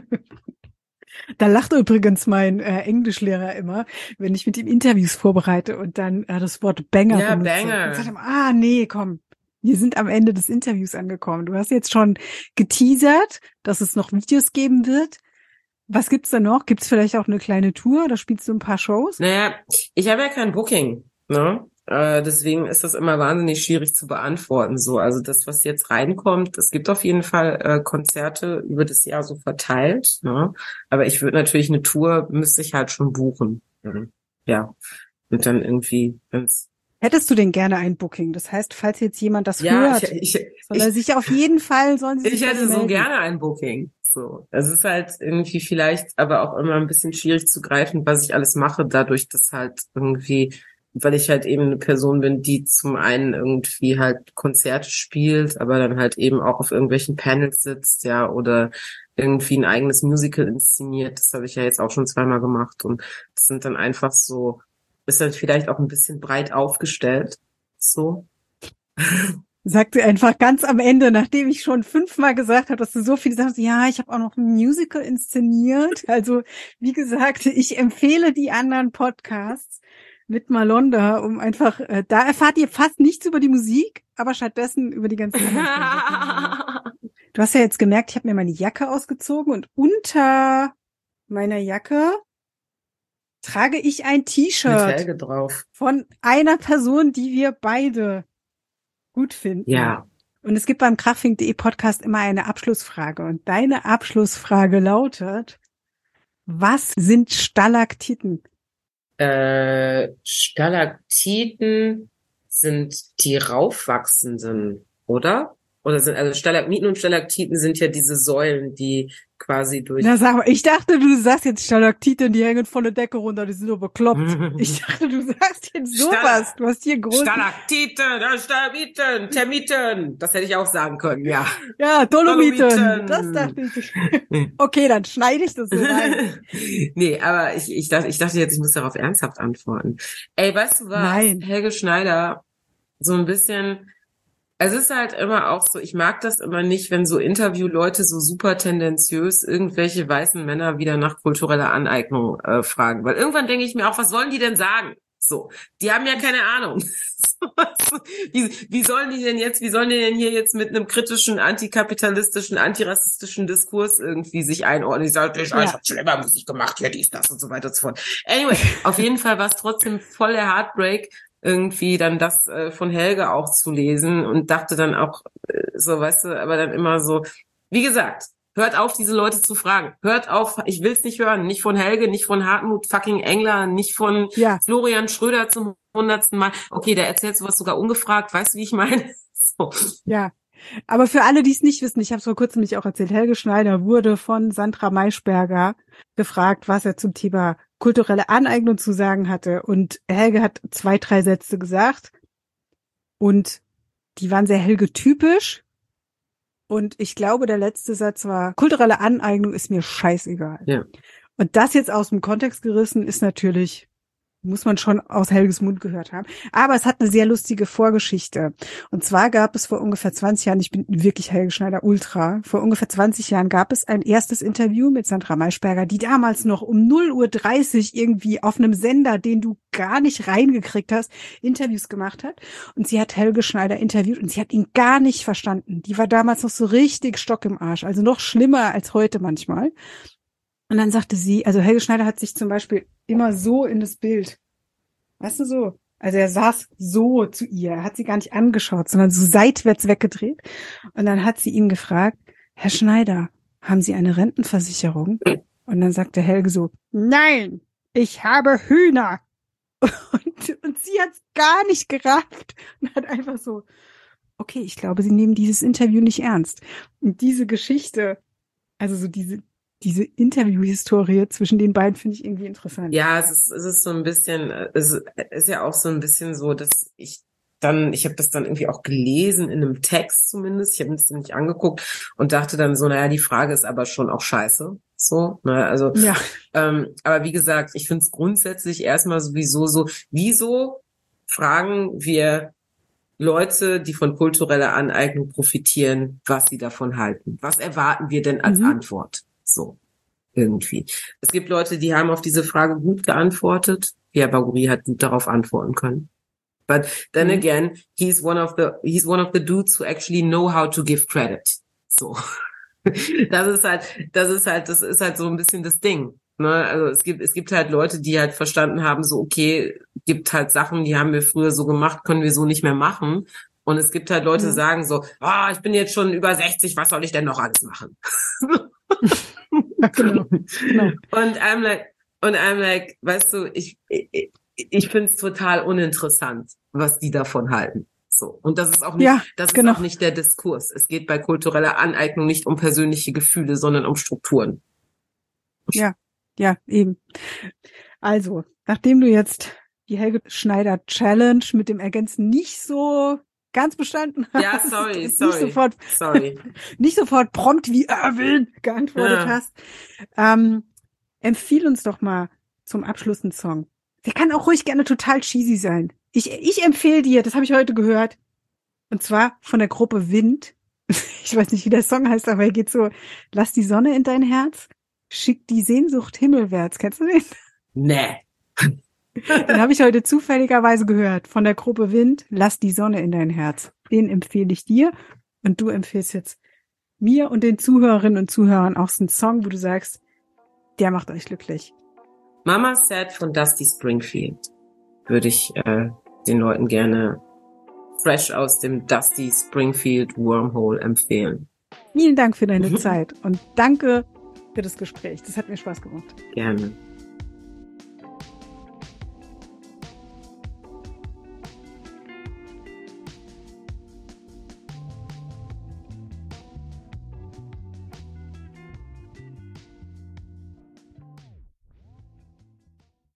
Da lacht übrigens mein Englischlehrer immer, wenn ich mit ihm Interviews vorbereite und dann das Wort Banger benutze. Banger. Und sagt er, nee, komm, wir sind am Ende des Interviews angekommen. Du hast jetzt schon geteasert, dass es noch Videos geben wird. Was gibt's da noch? Gibt's vielleicht auch eine kleine Tour? Da spielst du ein paar Shows? Naja, ich habe ja kein Booking, ne? Deswegen ist das immer wahnsinnig schwierig zu beantworten. So, also das, was jetzt reinkommt, es gibt auf jeden Fall Konzerte über das Jahr so verteilt, ne? Aber ich würde natürlich eine Tour müsste ich halt schon buchen. Mhm. Ja. Und dann irgendwie, wenn's Hättest du denn gerne ein Booking? Das heißt, falls jetzt jemand das ja, hört, sollen sie ich sich bei hätte dir so melden. gerne ein Booking. So, es ist halt irgendwie vielleicht, aber auch immer ein bisschen schwierig zu greifen, was ich alles mache, dadurch, dass halt irgendwie, weil ich halt eben eine Person bin, die zum einen irgendwie halt Konzerte spielt, aber dann halt eben auch auf irgendwelchen Panels sitzt, ja, oder irgendwie ein eigenes Musical inszeniert. Das habe ich ja jetzt auch schon zweimal gemacht und das sind dann einfach so, ist dann vielleicht auch ein bisschen breit aufgestellt, so. Sagt sie einfach ganz am Ende, nachdem ich schon 5-mal gesagt habe, dass du so viel sagst, ja, ich habe auch noch ein Musical inszeniert. Also, wie gesagt, ich empfehle die anderen Podcasts mit Malonda, um einfach, da erfahrt ihr fast nichts über die Musik, aber stattdessen über die ganzen anderen Sachen. Du hast ja jetzt gemerkt, ich habe mir meine Jacke ausgezogen und unter meiner Jacke trage ich ein Mit T-Shirt Helge drauf. von einer Person, die wir beide gut finden. Ja. Und es gibt beim Krachfink.de Podcast immer eine Abschlussfrage. Und deine Abschlussfrage lautet, was sind Stalaktiten? Stalaktiten sind die raufwachsenden, oder? Oder sind, also Stalagmiten und Stalaktiten sind ja diese Säulen, die quasi durch... Na, sag mal, ich dachte, du sagst jetzt Stalaktiten, die hängen von der Decke runter, die sind so bekloppt. Ich dachte, du sagst jetzt sowas. Du hast hier große... Stalaktiten, Stalagmiten, Termiten. Das hätte ich auch sagen können, ja. Ja, Dolomiten. Dolomiten. Das dachte ich. Okay, dann schneide ich das so rein. Nee, aber ich dachte jetzt, ich muss darauf ernsthaft antworten. Ey, weißt du was? Nein. Helge Schneider, so ein bisschen, es ist halt immer auch so, ich mag das immer nicht, wenn so Interviewleute so super tendenziös irgendwelche weißen Männer wieder nach kultureller Aneignung fragen. Weil irgendwann denke ich mir auch, was wollen die denn sagen? So, die haben ja keine Ahnung. Wie sollen die denn hier jetzt mit einem kritischen, antikapitalistischen, antirassistischen Diskurs irgendwie sich einordnen? Die sagen, ich habe schon immer Musik gemacht, ja, dies, das und so weiter und so fort. Anyway, auf jeden Fall war es trotzdem voll der Heartbreak, irgendwie dann das von Helge auch zu lesen und dachte dann auch, so, weißt du, aber dann immer so, wie gesagt, hört auf, diese Leute zu fragen. Hört auf, ich will's nicht hören. Nicht von Helge, nicht von Hartmut fucking Engler, nicht von Florian Schröder zum 100. Mal. Okay, der erzählt sowas sogar ungefragt. Weißt du, wie ich meine? So. Ja, aber für alle, die es nicht wissen, ich habe es vor kurzem mich auch erzählt, Helge Schneider wurde von Sandra Maischberger gefragt, was er zum Thema kulturelle Aneignung zu sagen hatte. Und Helge hat 2, 3 Sätze gesagt und die waren sehr Helge-typisch. Und ich glaube, der letzte Satz war, kulturelle Aneignung ist mir scheißegal. Ja. Und das jetzt aus dem Kontext gerissen ist natürlich, muss man schon aus Helges Mund gehört haben. Aber es hat eine sehr lustige Vorgeschichte. Und zwar gab es vor ungefähr 20 Jahren, ich bin wirklich Helge Schneider Ultra, vor ungefähr 20 Jahren gab es ein erstes Interview mit Sandra Maischberger, die damals noch um 0:30 Uhr irgendwie auf einem Sender, den du gar nicht reingekriegt hast, Interviews gemacht hat. Und sie hat Helge Schneider interviewt und sie hat ihn gar nicht verstanden. Die war damals noch so richtig Stock im Arsch, also noch schlimmer als heute manchmal. Und dann sagte sie, also Helge Schneider hat sich zum Beispiel immer so in das Bild, weißt du, so. Also er saß so zu ihr, er hat sie gar nicht angeschaut, sondern so seitwärts weggedreht. Und dann hat sie ihn gefragt, Herr Schneider, haben Sie eine Rentenversicherung? Und dann sagte Helge so, nein, ich habe Hühner. Und sie hat es gar nicht gerafft und hat einfach so, okay, ich glaube, Sie nehmen dieses Interview nicht ernst. Und diese Geschichte, also so diese Interview-Historie zwischen den beiden finde ich irgendwie interessant. Ja, es ist so ein bisschen, es ist ja auch so ein bisschen so, dass ich habe das dann irgendwie auch gelesen in einem Text zumindest, ich habe mir das nicht angeguckt und dachte dann so, naja, die Frage ist aber schon auch scheiße, so, ne, also, ja. Aber wie gesagt, ich finde es grundsätzlich erstmal sowieso so, wieso fragen wir Leute, die von kultureller Aneignung profitieren, was sie davon halten? Was erwarten wir denn als Antwort? So, irgendwie. Es gibt Leute, die haben auf diese Frage gut geantwortet. Pierre Bagouri hat gut darauf antworten können. But then again, he's one of the dudes who actually know how to give credit. So. Das ist halt so ein bisschen das Ding. Ne? Also es gibt halt Leute, die halt verstanden haben, so, okay, gibt halt Sachen, die haben wir früher so gemacht, können wir so nicht mehr machen. Und es gibt halt Leute, die sagen so, ich bin jetzt schon über 60, was soll ich denn noch alles machen? Ja, genau. Und I'm like, weißt du, ich finde es total uninteressant, was die davon halten. So. Und das ist auch nicht, auch nicht der Diskurs. Es geht bei kultureller Aneignung nicht um persönliche Gefühle, sondern um Strukturen. Ja, eben. Also, nachdem du jetzt die Helge Schneider Challenge mit dem Ergänzen nicht so ganz bestanden hast. Ja, sorry. Nicht sofort prompt wie Erwin geantwortet hast. Empfiehl uns doch mal zum Abschluss einen Song. Der kann auch ruhig gerne total cheesy sein. Ich empfehle dir, das habe ich heute gehört, und zwar von der Gruppe Wind. Ich weiß nicht, wie der Song heißt, aber er geht so: Lass die Sonne in dein Herz, schick die Sehnsucht himmelwärts. Kennst du den? Nee. Den habe ich heute zufälligerweise gehört. Von der Gruppe Wind, Lass die Sonne in dein Herz. Den empfehle ich dir. Und du empfiehlst jetzt mir und den Zuhörerinnen und Zuhörern auch so einen Song, wo du sagst, der macht euch glücklich. Mama Said von Dusty Springfield würde ich den Leuten gerne fresh aus dem Dusty Springfield Wormhole empfehlen. Vielen Dank für deine Zeit und danke für das Gespräch. Das hat mir Spaß gemacht. Gerne.